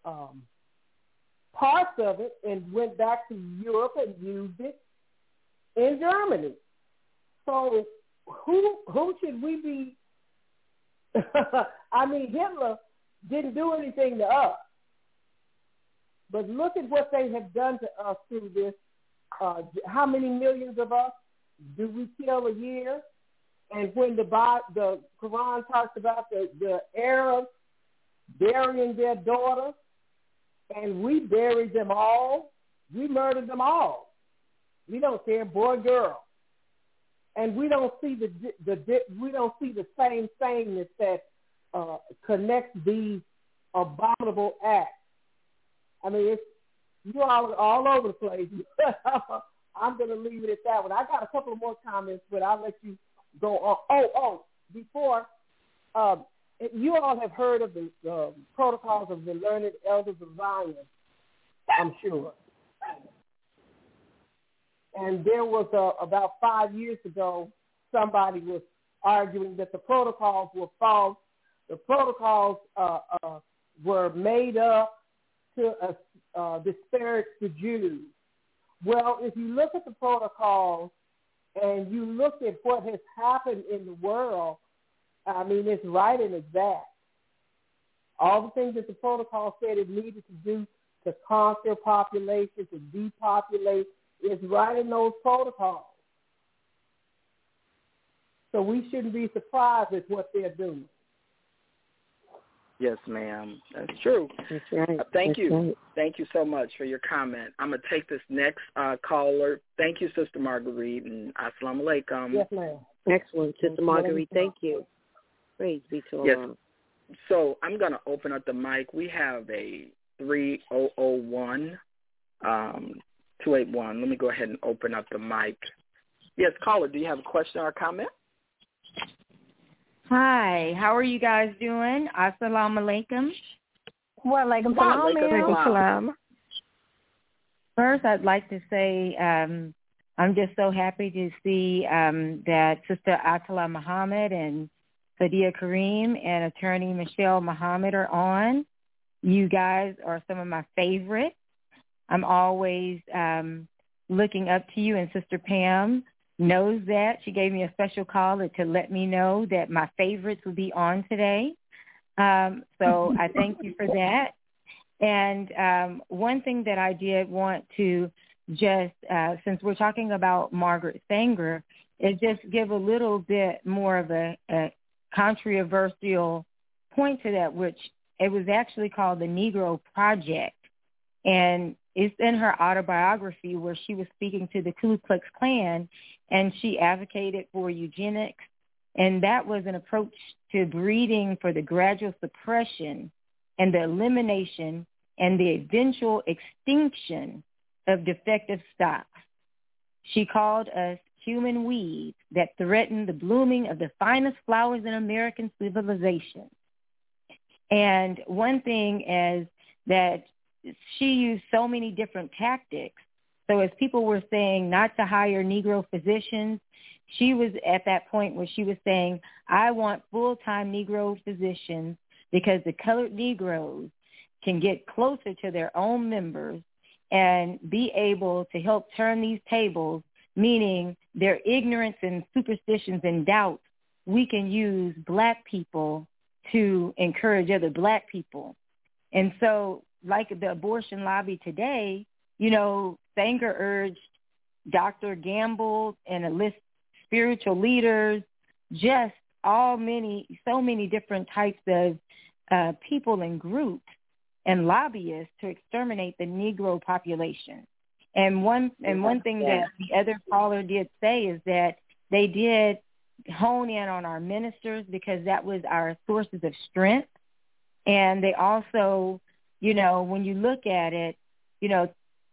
Speaker 6: parts of it and went back to Europe and used it in Germany. So who should we be? I mean, Hitler didn't do anything to us. But look at what they have done to us through this. How many millions of us do we kill a year? And when the Quran talks about the Arabs burying their daughters, and we buried them all, we murdered them all. We don't care, boy, girl. And we don't see the same sameness that connects these abominable acts. I mean, you all over the place. I'm going to leave it at that one. I got a couple of more comments, but I'll let you go on. Before, you all have heard of the protocols of the Learned Elders of Zion, I'm sure. And there was about 5 years ago, somebody was arguing that the protocols were false. The protocols were made up to disparage the Jews. Well, if you look at the protocols and you look at what has happened in the world, I mean, it's right and exact. All the things that the protocol said it needed to do to conquer population, to depopulate, is right in those protocols. So we shouldn't be surprised at what they're doing.
Speaker 2: Yes, ma'am. That's true.
Speaker 4: That's right.
Speaker 2: Thank you.
Speaker 4: Right.
Speaker 2: Thank you so much for your comment. I'm going to take this next caller. Thank you, Sister Marguerite, and assalamu alaikum.
Speaker 6: Yes, ma'am.
Speaker 4: Excellent, Sister Marguerite. Thank you. Praise be to Allah.
Speaker 2: Yes. So I'm going to open up the mic. We have a 3001, 281. Let me go ahead and open up the mic. Yes, caller, do you have a question or a comment?
Speaker 7: Hi, how are you guys doing? Assalamu alaikum.
Speaker 3: Wa alaikum salam.
Speaker 7: First, I'd like to say I'm just so happy to see that Sister Atala Muhammad and Sadia Kareem and Attorney Michelle Muhammad are on. You guys are some of my favorites. I'm always looking up to you, and Sister Pam knows that. She gave me a special call to let me know that my favorites will be on today. So I thank you for that. And one thing that I did want to just, since we're talking about Margaret Sanger, is just give a little bit more of a controversial point to that, which it was actually called the Negro Project. And it's in her autobiography where she was speaking to the Ku Klux Klan, and she advocated for eugenics. And that was an approach to breeding for the gradual suppression and the elimination and the eventual extinction of defective stocks. She called us human weeds that threaten the blooming of the finest flowers in American civilization. And one thing is that she used so many different tactics. So as people were saying not to hire Negro physicians, she was at that point where she was saying, I want full-time Negro physicians because the colored Negroes can get closer to their own members and be able to help turn these tables, meaning their ignorance and superstitions and doubts, we can use black people to encourage other black people. And so like the abortion lobby today, you know, Sanger urged Dr. Gamble and a list of spiritual leaders, just so many different types of people and groups and lobbyists to exterminate the Negro population. And one thing that the other caller did say is that they did hone in on our ministers because that was our sources of strength. And they also, you know, when you look at it, you know,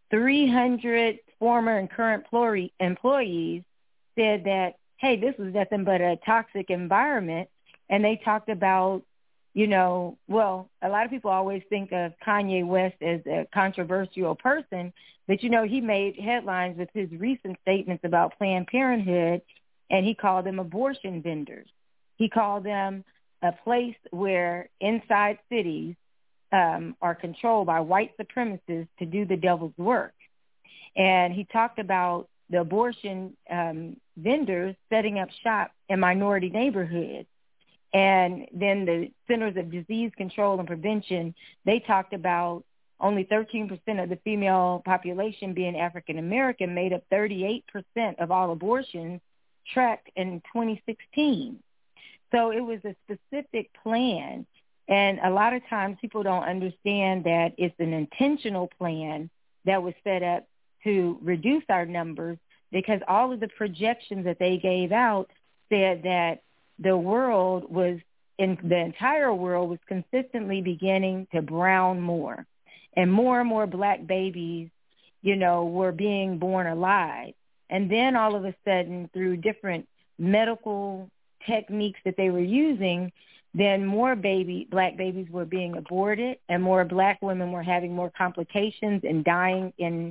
Speaker 7: 300 former and current employees said that, hey, this was nothing but a toxic environment. And they talked about, you know, well, a lot of people always think of Kanye West as a controversial person, but, you know, he made headlines with his recent statements about Planned Parenthood, and he called them abortion vendors. He called them a place where inside cities are controlled by white supremacists to do the devil's work. And he talked about the abortion vendors setting up shop in minority neighborhoods. And then the Centers of Disease Control and Prevention, they talked about only 13% of the female population being African American made up 38% of all abortions tracked in 2016. So it was a specific plan. And a lot of times people don't understand that it's an intentional plan that was set up to reduce our numbers, because all of the projections that they gave out said that the world was in the entire world was consistently beginning to brown more. And more black babies, were being born alive. And then all of a sudden, through different medical techniques that they were using, then more black babies were being aborted, and more black women were having more complications and dying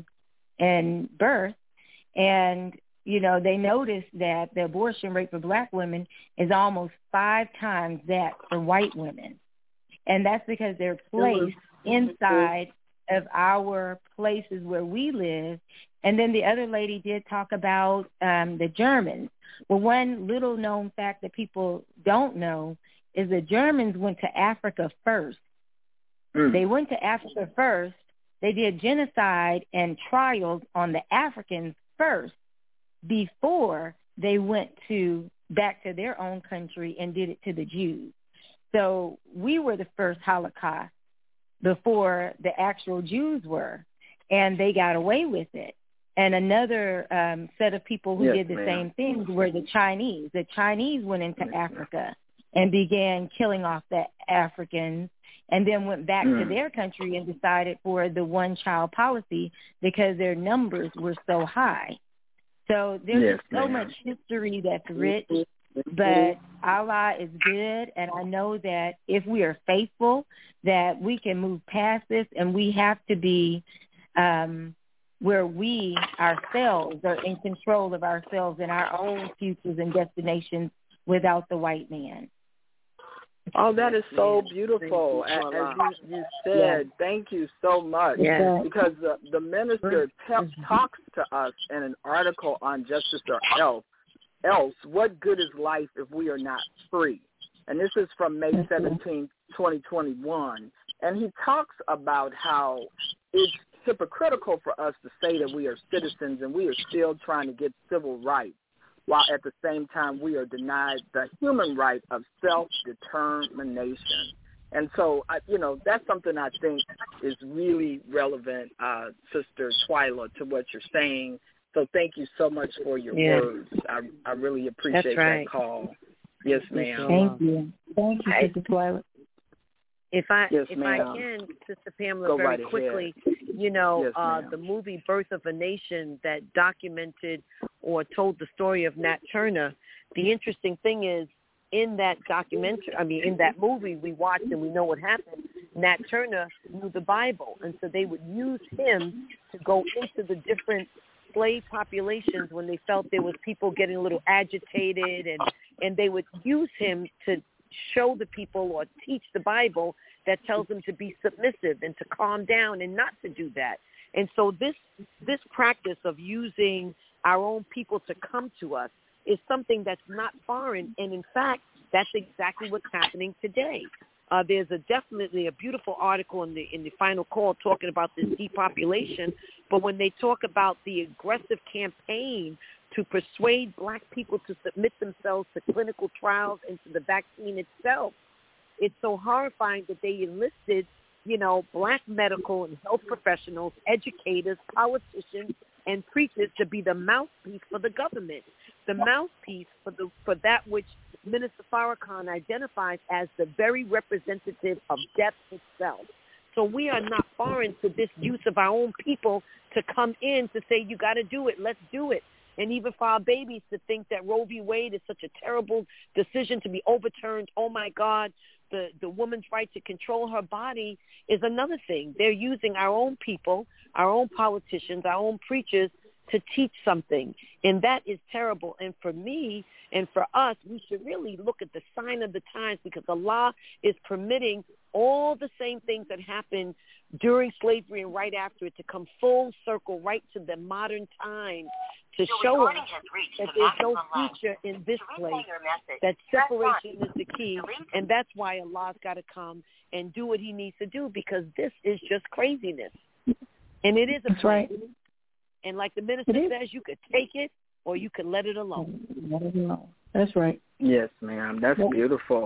Speaker 7: in birth. And, they noticed that the abortion rate for black women is almost 5 times that for white women. And that's because they're placed inside of our places where we live. And then the other lady did talk about the Germans. Well, one little known fact that people don't know is the Germans went to Africa first. They went to Africa first. They did genocide and trials on the Africans first before they went back to their own country and did it to the Jews. So we were the first Holocaust before the actual Jews were, and they got away with it. And another set of people who did the same things were the Chinese. The Chinese went into Africa and began killing off the Africans, and then went back to their country and decided for the one-child policy because their numbers were so high. So there's just so much history that's rich, but Allah is good, and I know that if we are faithful, that we can move past this, and we have to be where we ourselves are in control of ourselves and our own futures and destinations without the white man.
Speaker 2: Oh, that is so beautiful. As you said, thank you so much. Because the minister talks to us in an article on Justice or Else, what good is life if we are not free? And this is from May 17, 2021. And he talks about how it's hypocritical for us to say that we are citizens and we are still trying to get civil rights, while at the same time we are denied the human right of self-determination. And so, that's something I think is really relevant, Sister Twyla, to what you're saying. So thank you so much for your words. I really appreciate that call. Yes, ma'am.
Speaker 7: Thank you. Thank you, Sister Twyla.
Speaker 4: If I can, Sister Pamela, very quickly, the movie Birth of a Nation that documented or told the story of Nat Turner, the interesting thing is in that in that movie we watched and we know what happened, Nat Turner knew the Bible. And so they would use him to go into the different slave populations when they felt there was people getting a little agitated, and they would use him to show the people or teach the Bible that tells them to be submissive and to calm down and not to do that. And so this practice of using our own people to come to us is something that's not foreign, and in fact, that's exactly what's happening today. There's definitely a beautiful article in the final call talking about this depopulation, but when they talk about the aggressive campaign to persuade black people to submit themselves to clinical trials and to the vaccine itself, it's so horrifying that they enlisted, black medical and health professionals, educators, politicians, and preachers to be the mouthpiece for the government, the mouthpiece for that which Minister Farrakhan identifies as the very representative of death itself. So we are not foreign to this use of our own people to come in to say, you got to do it, let's do it. And even for our babies to think that Roe v. Wade is such a terrible decision to be overturned, oh my God, the woman's right to control her body is another thing. They're using our own people, our own politicians, our own preachers to teach something. And that is terrible. And for me and for us, we should really look at the sign of the times, because Allah is permitting all the same things that happened during slavery and right after it to come full circle right to the modern times to show us that there's no future in this place, that separation is the key, and that's why Allah's got to come and do what he needs to do, because this is just craziness. And it is a plan. And like the minister says, you could take it or you could let it alone.
Speaker 5: Let it alone. That's right.
Speaker 2: Yes, ma'am. That's beautiful.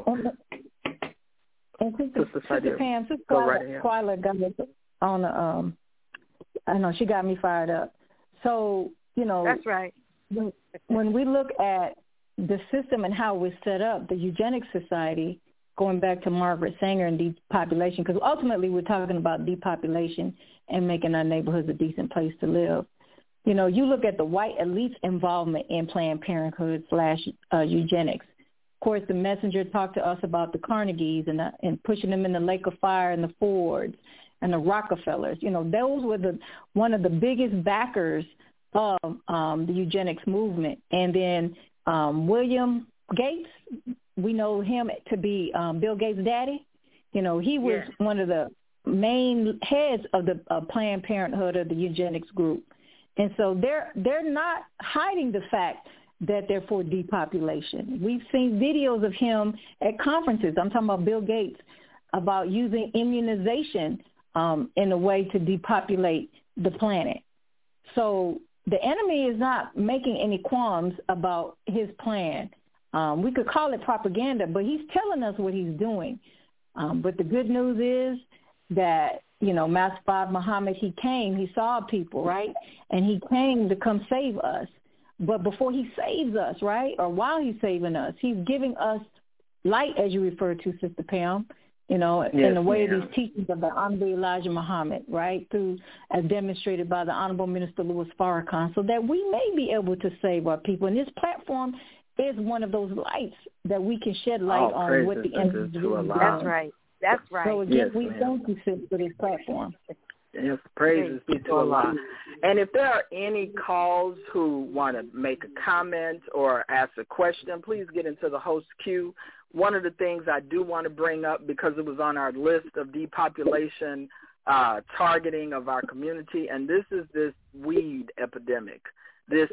Speaker 5: And Sister Pam, Sister Twyla got me on I know she got me fired up. So,
Speaker 4: that's right.
Speaker 5: When we look at the system and how we're set up, the eugenics society, going back to Margaret Sanger and depopulation, because ultimately we're talking about depopulation and making our neighborhoods a decent place to live. You know, you look at the white elite's involvement in Planned Parenthood / eugenics. Of course, the Messenger talked to us about the Carnegies and pushing them in the Lake of Fire and the Fords and the Rockefellers. You know, those were one of the biggest backers of the eugenics movement. And then William Gates, we know him to be Bill Gates' daddy. You know, he was one of the main heads of the Planned Parenthood, of the eugenics group. And so they're not hiding the fact that they're for depopulation. We've seen videos of him at conferences. I'm talking about Bill Gates, about using immunization in a way to depopulate the planet. So the enemy is not making any qualms about his plan. We could call it propaganda, but he's telling us what he's doing. But the good news is that, you know, Master Fard Muhammad, he came, he saw people, right? And he came to come save us. But before he saves us, right, or while he's saving us, he's giving us light, as you referred to, Sister Pam, you know, in the way of these teachings of the Honorable Elijah Muhammad, right, through, as demonstrated by the Honorable Minister Louis Farrakhan, so that we may be able to save our people. And this platform is one of those lights that we can shed light on what the enemy is doing.
Speaker 4: That's right. That's right.
Speaker 5: So again, we thank you for this platform.
Speaker 2: Yes, praises be to Allah. And if there are any calls who want to make a comment or ask a question, please get into the host queue. One of the things I do want to bring up, because it was on our list of depopulation targeting of our community, and this is this weed epidemic. This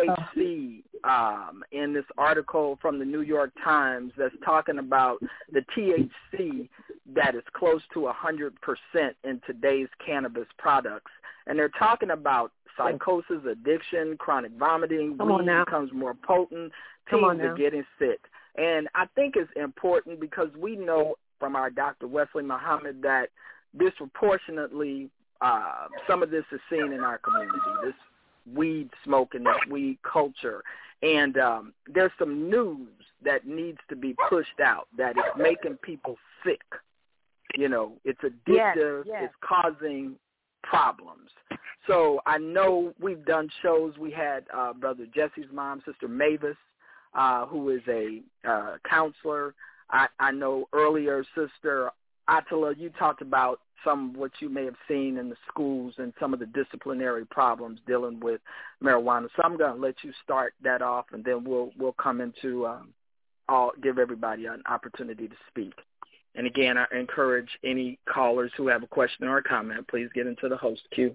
Speaker 2: THC in this article from the New York Times that's talking about the THC that is close to 100% in today's cannabis products. And they're talking about psychosis, addiction, chronic vomiting, weed becomes more potent, teens are getting sick. And I think it's important because we know from our Dr. Wesley Muhammad that disproportionately some of this is seen in our community, this weed smoking, this weed culture. And there's some news that needs to be pushed out that is making people sick. You know, it's addictive, it's causing problems. So I know we've done shows. We had Brother Jesse's mom, Sister Mavis, who is a counselor. I know earlier, Sister Attila, you talked about some of what you may have seen in the schools and some of the disciplinary problems dealing with marijuana. So I'm going to let you start that off, and then we'll come into give everybody an opportunity to speak. And again, I encourage any callers who have a question or a comment, please get into the host queue.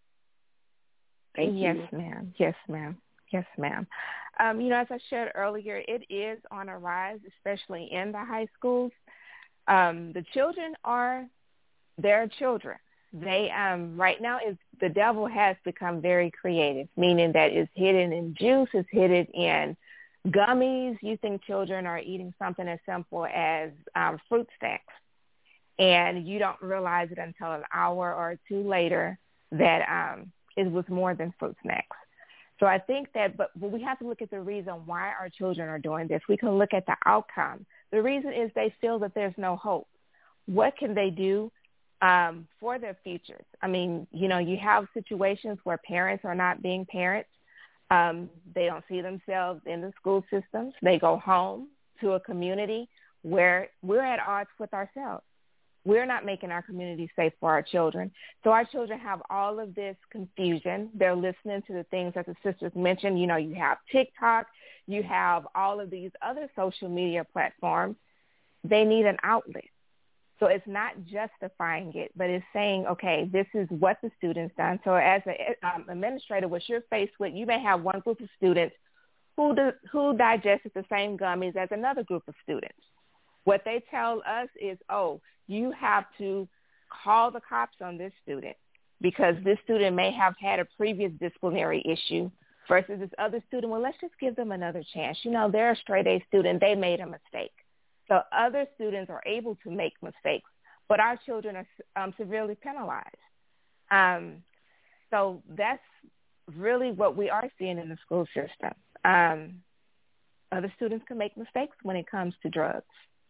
Speaker 2: Thank you.
Speaker 3: Yes, ma'am. Yes, ma'am. Yes, ma'am. You know, as I shared earlier, it is on a rise, especially in the high schools. The children they're children. They right now the devil has become very creative, meaning that it's hidden in juice, it's hidden in gummies. You think children are eating something as simple as fruit snacks, and you don't realize it until an hour or two later that it was more than fruit snacks. So I think that, but we have to look at the reason why our children are doing this. We can look at the outcome. The reason is they feel that there's no hope. What can they do for their futures? I mean, you know, you have situations where parents are not being parents. They don't see themselves in the school systems. They go home to a community where we're at odds with ourselves. We're not making our community safe for our children. So our children have all of this confusion. They're listening to the things that the sisters mentioned. You know, you have TikTok. You have all of these other social media platforms. They need an outlet. So it's not justifying it, but it's saying, okay, this is what the students done. So as an administrator, what you're faced with, you may have one group of students who digested the same gummies as another group of students. What they tell us is, oh, you have to call the cops on this student because this student may have had a previous disciplinary issue versus this other student. Well, let's just give them another chance. You know, they're a straight-A student. They made a mistake. So other students are able to make mistakes, but our children are severely penalized. So that's really what we are seeing in the school system. Other students can make mistakes when it comes to drugs.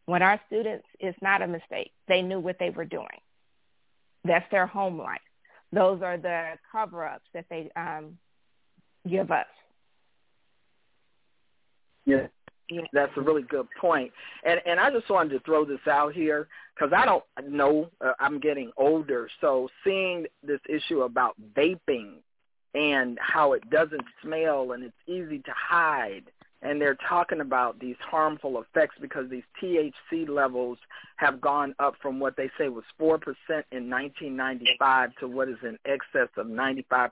Speaker 3: When our students, it's not a mistake. They knew what they were doing. That's their home life. Those are the cover-ups that they give us.
Speaker 2: Yeah, that's a really good point. And I just wanted to throw this out here because I don't know, I'm getting older, so seeing this issue about vaping and how it doesn't smell and it's easy to hide, and they're talking about these harmful effects because these THC levels have gone up from what they say was 4% in 1995 to what is in excess of 95%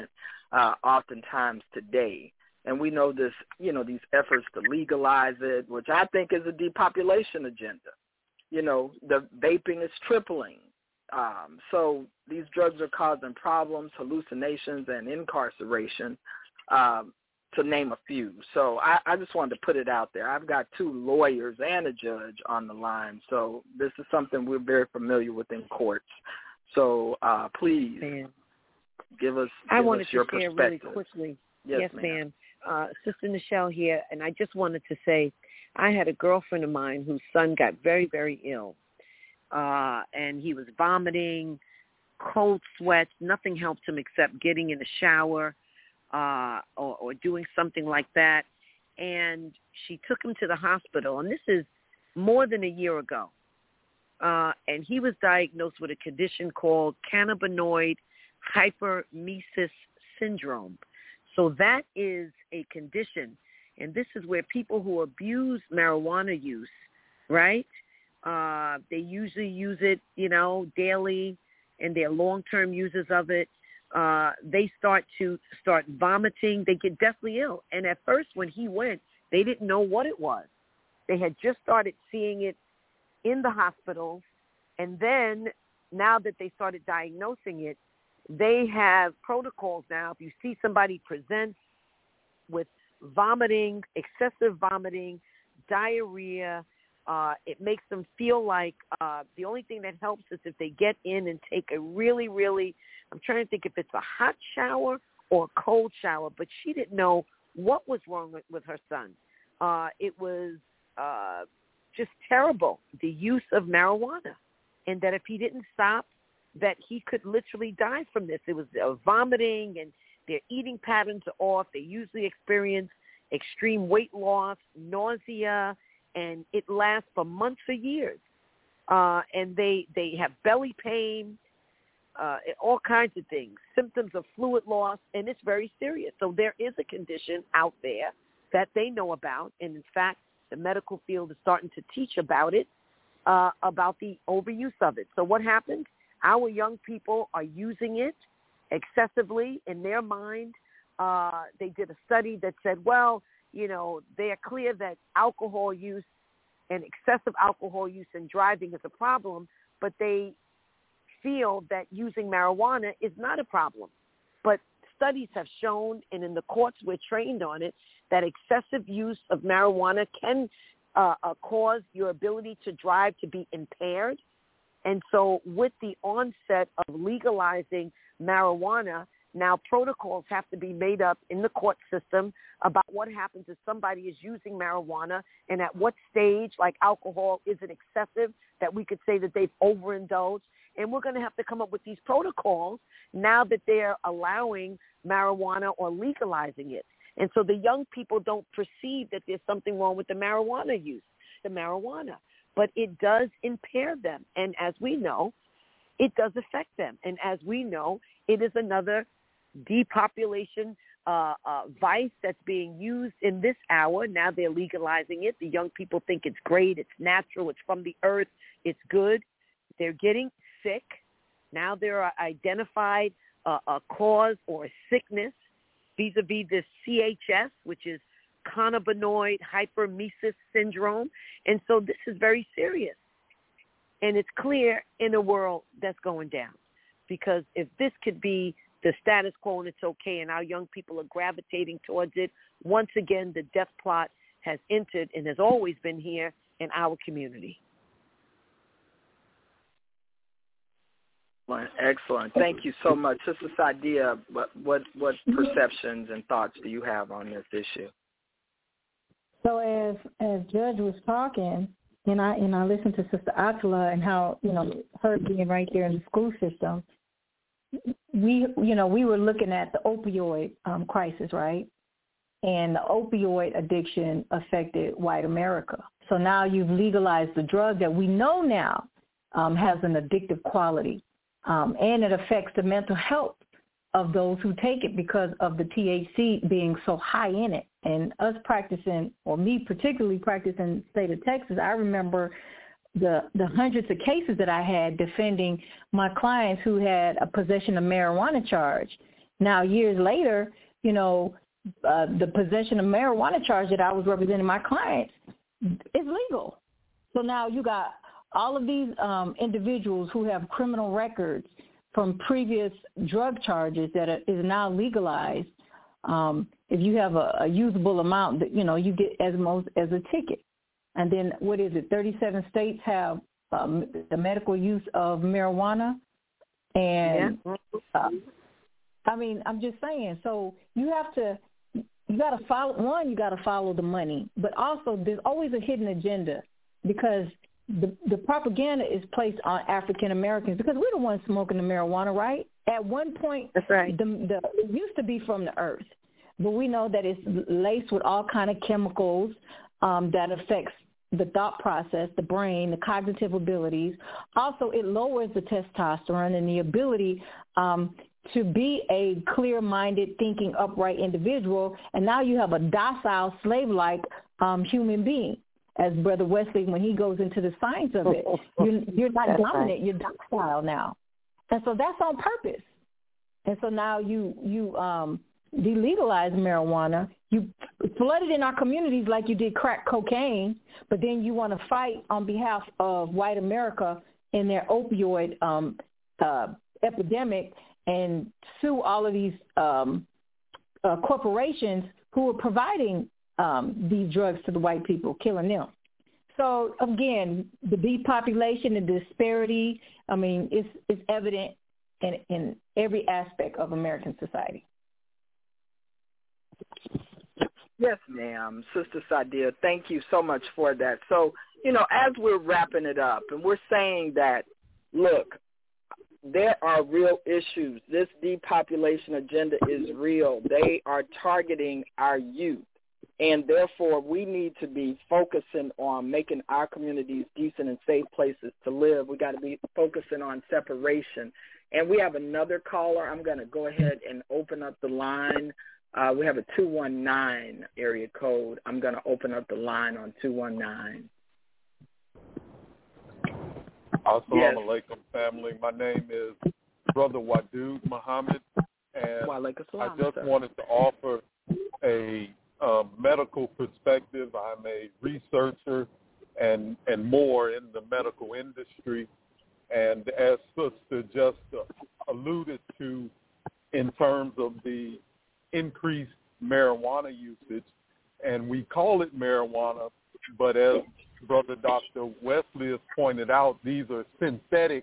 Speaker 2: oftentimes today. And we know this, these efforts to legalize it, which I think is a depopulation agenda. The vaping is tripling. So these drugs are causing problems, hallucinations, and incarceration, to name a few. So I just wanted to put it out there. I've got 2 lawyers and a judge on the line, so this is something we're very familiar with in courts. So please give us your perspective.
Speaker 4: Share really quickly. Yes, ma'am. Sister Nichelle here, and I just wanted to say I had a girlfriend of mine whose son got very, very ill, and he was vomiting, cold sweats. Nothing helped him except getting in the shower or doing something like that. And she took him to the hospital, and this is more than a year ago. And he was diagnosed with a condition called cannabinoid hyperemesis syndrome. So that is a condition, and this is where people who abuse marijuana use, right, they usually use it, daily, and they're long-term users of it. They start vomiting. They get deathly ill. And at first when he went, they didn't know what it was. They had just started seeing it in the hospitals, and then now that they started diagnosing it, they have protocols now. If you see somebody present with vomiting, excessive vomiting, diarrhea, it makes them feel like the only thing that helps is if they get in and take a really, really, I'm trying to think if it's a hot shower or a cold shower, but she didn't know what was wrong with her son. It was just terrible, the use of marijuana, and that if he didn't stop, that he could literally die from this. It was vomiting, and their eating patterns are off. They usually experience extreme weight loss, nausea, and it lasts for months or years. And they have belly pain, all kinds of things, symptoms of fluid loss, and it's very serious. So there is a condition out there that they know about, and in fact, the medical field is starting to teach about it, about the overuse of it. So what happens? Our young people are using it excessively in their mind. They did a study that said, well, they are clear that alcohol use and excessive alcohol use and driving is a problem, but they feel that using marijuana is not a problem. But studies have shown, and in the courts we're trained on it, that excessive use of marijuana can cause your ability to drive to be impaired. And so with the onset of legalizing marijuana, now protocols have to be made up in the court system about what happens if somebody is using marijuana and at what stage, like alcohol, is it excessive that we could say that they've overindulged. And we're going to have to come up with these protocols now that they're allowing marijuana or legalizing it. And so the young people don't perceive that there's something wrong with the marijuana use, but it does impair them. And as we know, it does affect them. And as we know, it is another depopulation vice that's being used in this hour. Now they're legalizing it. The young people think it's great, it's natural, it's from the earth, it's good. They're getting sick. Now there are identified a cause or a sickness vis-a-vis this CHS, which is cannabinoid hyperemesis syndrome. And so this is very serious. And it's clear in a world that's going down. Because if this could be the status quo and it's okay and our young people are gravitating towards it, once again, the death plot has entered and has always been here in our community.
Speaker 2: Excellent. Thank you so much. Sister Sadia, what perceptions and thoughts do you have on this issue?
Speaker 5: So as Judge was talking, and I listened to Sister Attila and how, her being right there in the school system, we were looking at the opioid crisis, right? And the opioid addiction affected white America. So now you've legalized the drug that we know now has an addictive quality, and it affects the mental health of those who take it because of the THC being so high in it. And us practicing, or me particularly practicing in the state of Texas, I remember the hundreds of cases that I had defending my clients who had a possession of marijuana charge. Now, years later, the possession of marijuana charge that I was representing my clients is legal. So now you got all of these individuals who have criminal records from previous drug charges that is now legalized. If you have a usable amount, that you get as a ticket. And then 37 states have the medical use of marijuana. And I'm just saying. So you got to follow. You got to follow the money, but also there's always a hidden agenda because the propaganda is placed on African Americans because we're the ones smoking the marijuana, right? At one point,
Speaker 4: that's right.
Speaker 5: It used to be from the earth, but we know that it's laced with all kind of chemicals that affects the thought process, the brain, the cognitive abilities. Also, it lowers the testosterone and the ability to be a clear-minded, thinking, upright individual. And now you have a docile, slave-like human being. As Brother Wesley, when he goes into the science of it, you're not dominant, you're docile now. And so that's on purpose. And so now you delegalize marijuana, you flood it in our communities like you did crack cocaine, but then you want to fight on behalf of white America in their opioid epidemic and sue all of these corporations who are providing these drugs to the white people, killing them. So again, the depopulation and disparity, it's evident in every aspect of American society.
Speaker 2: Yes, ma'am. Sister Sadia, thank you so much for that. So, as we're wrapping it up and we're saying that, look, there are real issues. This depopulation agenda is real. They are targeting our youth. And therefore, we need to be focusing on making our communities decent and safe places to live. We got to be focusing on separation. And we have another caller. I'm going to go ahead and open up the line. We have a 219 area code. I'm going to open up the line on 219.
Speaker 8: Assalamu alaikum, family. My name is Brother Wadud Muhammad, and I just wanted to offer a medical perspective. I'm a researcher and more in the medical industry. And as Sister just alluded to in terms of the increased marijuana usage, and we call it marijuana, but as Brother Dr. Wesley has pointed out, these are synthetic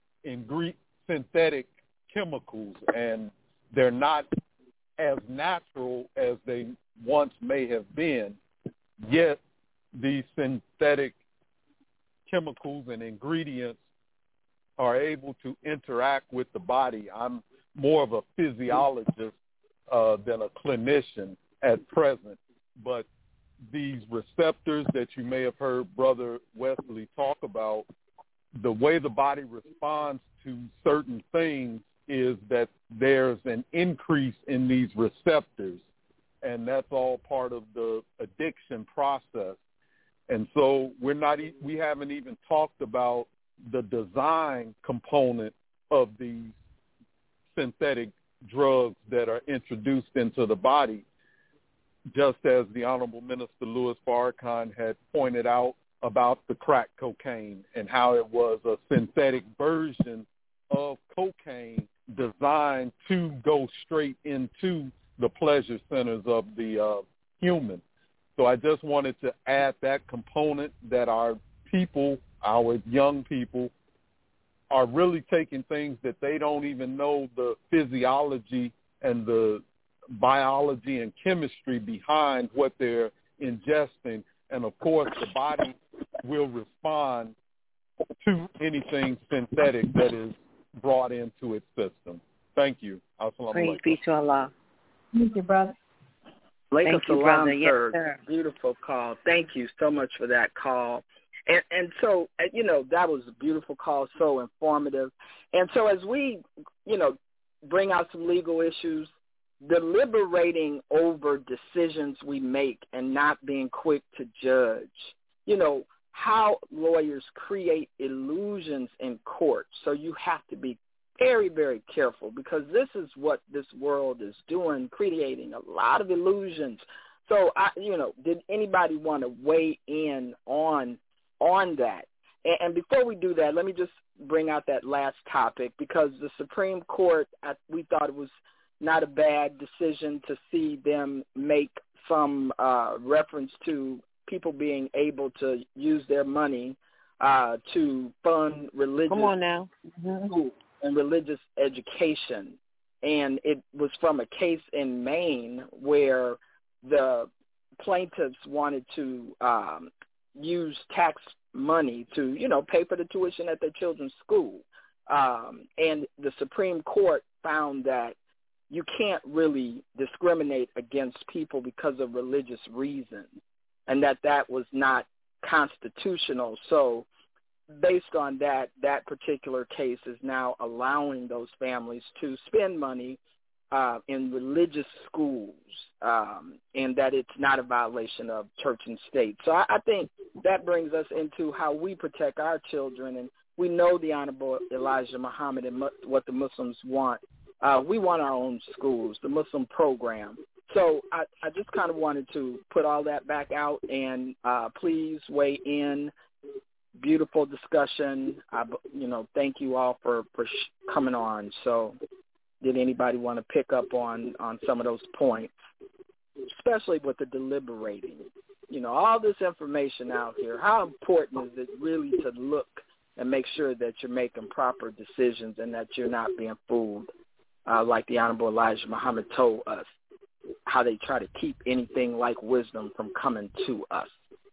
Speaker 8: chemicals, and they're not as natural as they once may have been, yet these synthetic chemicals and ingredients are able to interact with the body. I'm more of a physiologist than a clinician at present, but these receptors that you may have heard Brother Wesley talk about, the way the body responds to certain things is that there's an increase in these receptors, and that's all part of the addiction process. And so we haven't even talked about the design component of these synthetic drugs that are introduced into the body, just as the Honorable Minister Louis Farrakhan had pointed out about the crack cocaine and how it was a synthetic version of cocaine designed to go straight into the pleasure centers of the human. So I just wanted to add that component, that our people, our young people, are really taking things that they don't even know the physiology and the biology and chemistry behind what they're ingesting. And, of course, the body will respond to anything synthetic that is brought into its system. Thank you. Assalamu
Speaker 4: Praise
Speaker 8: alaikum.
Speaker 4: be to Allah.
Speaker 5: Thank you, brother.
Speaker 2: Thank you, brother. Yes,
Speaker 4: sir.
Speaker 2: Beautiful call. Thank you so much for that call. And so, that was a beautiful call, so informative. And so as we, bring out some legal issues, deliberating over decisions we make and not being quick to judge, how lawyers create illusions in court. So you have to be very, very careful, because this is what this world is doing, creating a lot of illusions. So, did anybody want to weigh in on that? And before we do that, let me just bring out that last topic, because the Supreme Court, we thought it was not a bad decision to see them make some reference to people being able to use their money to fund religious
Speaker 4: Come on now.
Speaker 2: school and religious education. And it was from a case in Maine where the plaintiffs wanted to use tax money to, pay for the tuition at their children's school. And the Supreme Court found that you can't really discriminate against people because of religious reasons, and that was not constitutional. So based on that particular case is now allowing those families to spend money in religious schools, and that it's not a violation of church and state. So I think that brings us into how we protect our children, and we know the Honorable Elijah Muhammad and what the Muslims want. We want our own schools, the Muslim program. So I just kind of wanted to put all that back out, and please weigh in. Beautiful discussion. Thank you all for coming on. So did anybody want to pick up on some of those points, especially with the deliberating? All this information out here, how important is it really to look and make sure that you're making proper decisions and that you're not being fooled, like the Honorable Elijah Muhammad told us, how they try to keep anything like wisdom from coming to us.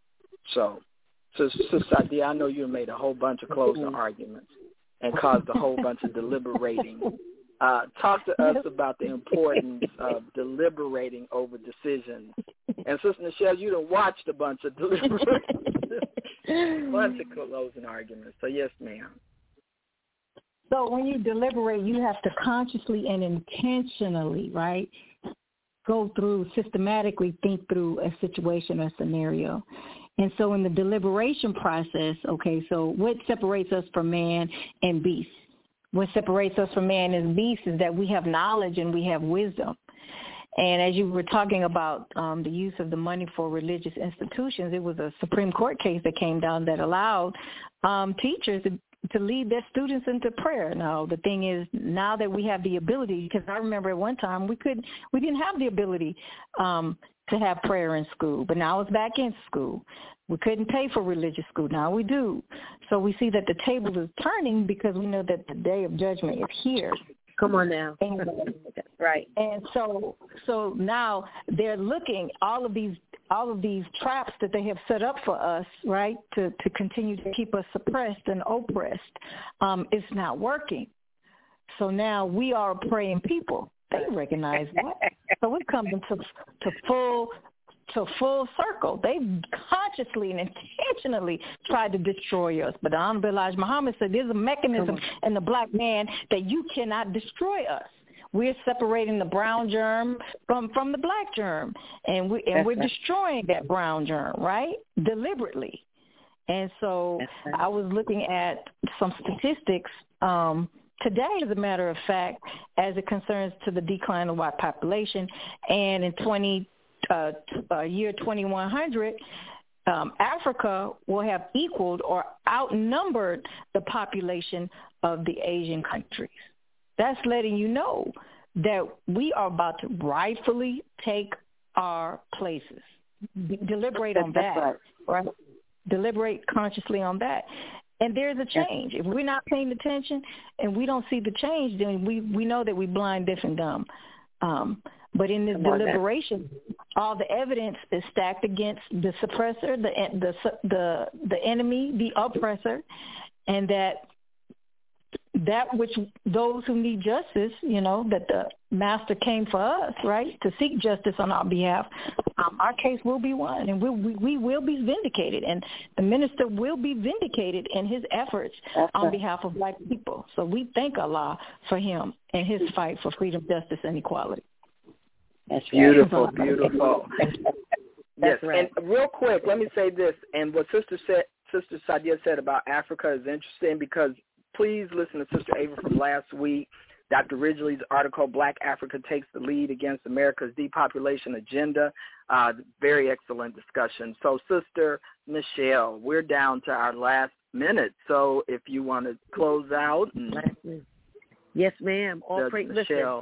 Speaker 2: So Sadia, I know you made a whole bunch of closing arguments and caused a whole bunch of deliberating. Talk to us about the importance of deliberating over decisions. And Sister Nichelle, you done watched a bunch of bunch of closing arguments. So yes, ma'am.
Speaker 5: So when you deliberate, you have to consciously and intentionally, right, go through, systematically think through a situation or scenario. And so in the deliberation process, okay, so what separates us from man and beast? What separates us from man and beast is that we have knowledge and we have wisdom. And as you were talking about the use of the money for religious institutions, it was a Supreme Court case that came down that allowed teachers to lead their students into prayer. Now, the thing is, now that we have the ability, because I remember at one time we didn't have the ability to have prayer in school, but now it's back in school. We couldn't pay for religious school. Now we do. So we see that the table is turning because we know that the day of judgment is here.
Speaker 4: Come on now. Right.
Speaker 5: And so now they're looking all of these traps that they have set up for us, right, to continue to keep us suppressed and oppressed. It's not working. So now we are a praying people. They recognize that. So it comes into full circle. They consciously and intentionally tried to destroy us. But the Honorable Elijah Muhammad said there's a mechanism in the black man that you cannot destroy us. We're separating the brown germ from the black germ, and we're destroying that brown germ, right, deliberately. And so I was looking at some statistics today, as a matter of fact, as it concerns to the decline of white population, and in year 2100, Africa will have equaled or outnumbered the population of the Asian countries. That's letting you know that we are about to rightfully take our places. Deliberate on that, right? Deliberate consciously on that. And there's a change. If we're not paying attention and we don't see the change, then we know that we're blind, deaf, and dumb. But in this deliberation, all the evidence is stacked against the suppressor, the enemy, the oppressor, and that which those who need justice, that the master came for us, right, to seek justice on our behalf, our case will be won, and we will be vindicated, and the minister will be vindicated in his efforts on behalf of black people. So we thank Allah for him and his fight for freedom, justice, and equality.
Speaker 2: That's beautiful, beautiful.
Speaker 4: That's right.
Speaker 2: And real quick, let me say this, and what Sister Sadia said about Africa is interesting, because please listen to Sister Ava from last week, Dr. Ridgely's article, Black Africa Takes the Lead Against America's Depopulation Agenda. Very excellent discussion. So, Sister Michelle, we're down to our last minute. So if you want to close out.
Speaker 4: Yes, ma'am. All praise.
Speaker 2: Michelle.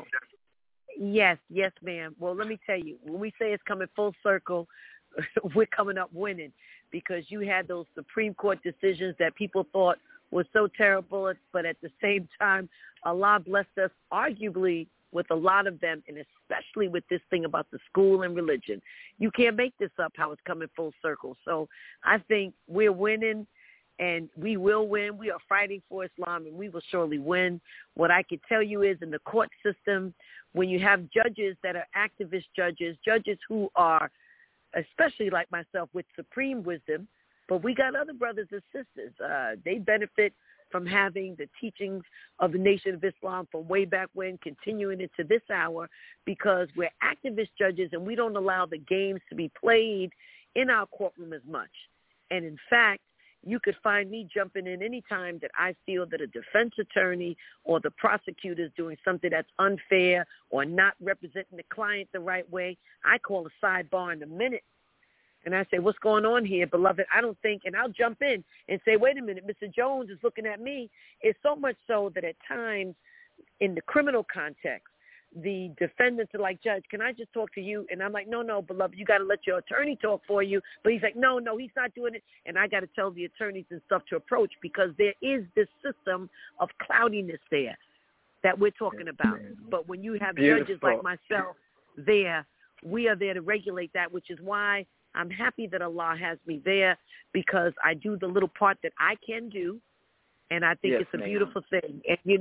Speaker 4: Yes, ma'am. Well, let me tell you, when we say it's coming full circle, we're coming up winning, because you had those Supreme Court decisions that people thought was so terrible, but at the same time, Allah blessed us arguably with a lot of them, and especially with this thing about the school and religion. You can't make this up, how it's coming full circle. So I think we're winning, and we will win. We are fighting for Islam, and we will surely win. What I can tell you is, in the court system, when you have judges that are activist judges who are, especially like myself, with supreme wisdom, but we got other brothers and sisters. They benefit from having the teachings of the Nation of Islam from way back when, continuing into this hour, because we're activist judges and we don't allow the games to be played in our courtroom as much. And in fact, you could find me jumping in any time that I feel that a defense attorney or the prosecutor is doing something that's unfair or not representing the client the right way. I call a sidebar in a minute. And I say, what's going on here, beloved? I don't think, and I'll jump in and say, wait a minute, Mr. Jones is looking at me. It's so much so that at times in the criminal context, the defendants are like, Judge, can I just talk to you? And I'm like, no, beloved, you got to let your attorney talk for you. But he's like, no, he's not doing it. And I got to tell the attorneys and stuff to approach, because there is this system of cloudiness there that we're talking about. But when you have judges like myself there, we are there to regulate that, which is why I'm happy that Allah has me there, because I do the little part that I can do, and I think it's a beautiful thing. And,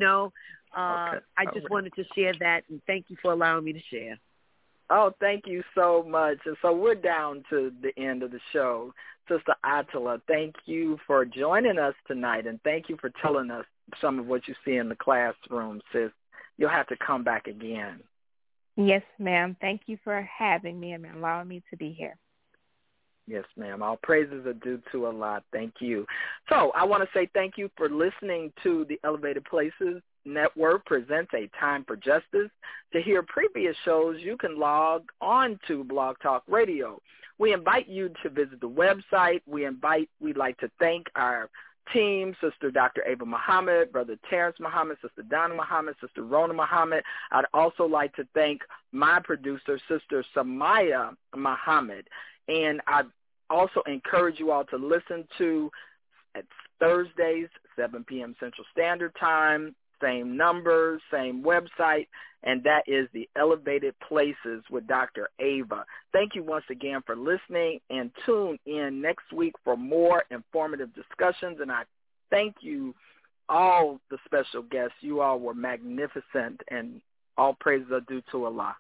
Speaker 4: I just wanted to share that, and thank you for allowing me to share.
Speaker 2: Oh, thank you so much. And so we're down to the end of the show. Sister Atala, thank you for joining us tonight, and thank you for telling us some of what you see in the classroom, sis. You'll have to come back again.
Speaker 3: Yes, ma'am. Thank you for having me and allowing me to be here.
Speaker 2: Yes, ma'am. All praises are due to Allah. Thank you. So I want to say thank you for listening to the Elevated Places Network presents A Time for Justice. To hear previous shows, you can log on to Blog Talk Radio. We invite you to visit the website. We'd like to thank our team, Sister Dr. Ava Muhammad, Brother Terrence Muhammad, Sister Donna Muhammad, Sister Rona Muhammad. I'd also like to thank my producer, Sister Samaya Muhammad. And I also encourage you all to listen to at Thursdays, 7 p.m. Central Standard Time, same number, same website, and that is the Elevated Places with Dr. Ava. Thank you once again for listening, and tune in next week for more informative discussions. And I thank you, all the special guests. You all were magnificent, and all praises are due to Allah.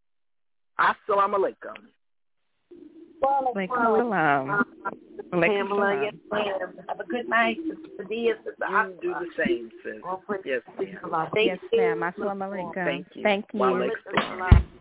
Speaker 2: Assalamu alaikum.
Speaker 3: Pamela,
Speaker 4: yes, ma'am. Have a good night.
Speaker 2: You do the same, sis. Yes, ma'am.
Speaker 3: Yes, ma'am. Assalamu alaikum.
Speaker 2: Thank you.
Speaker 3: Thank you.
Speaker 2: Wa alaikum.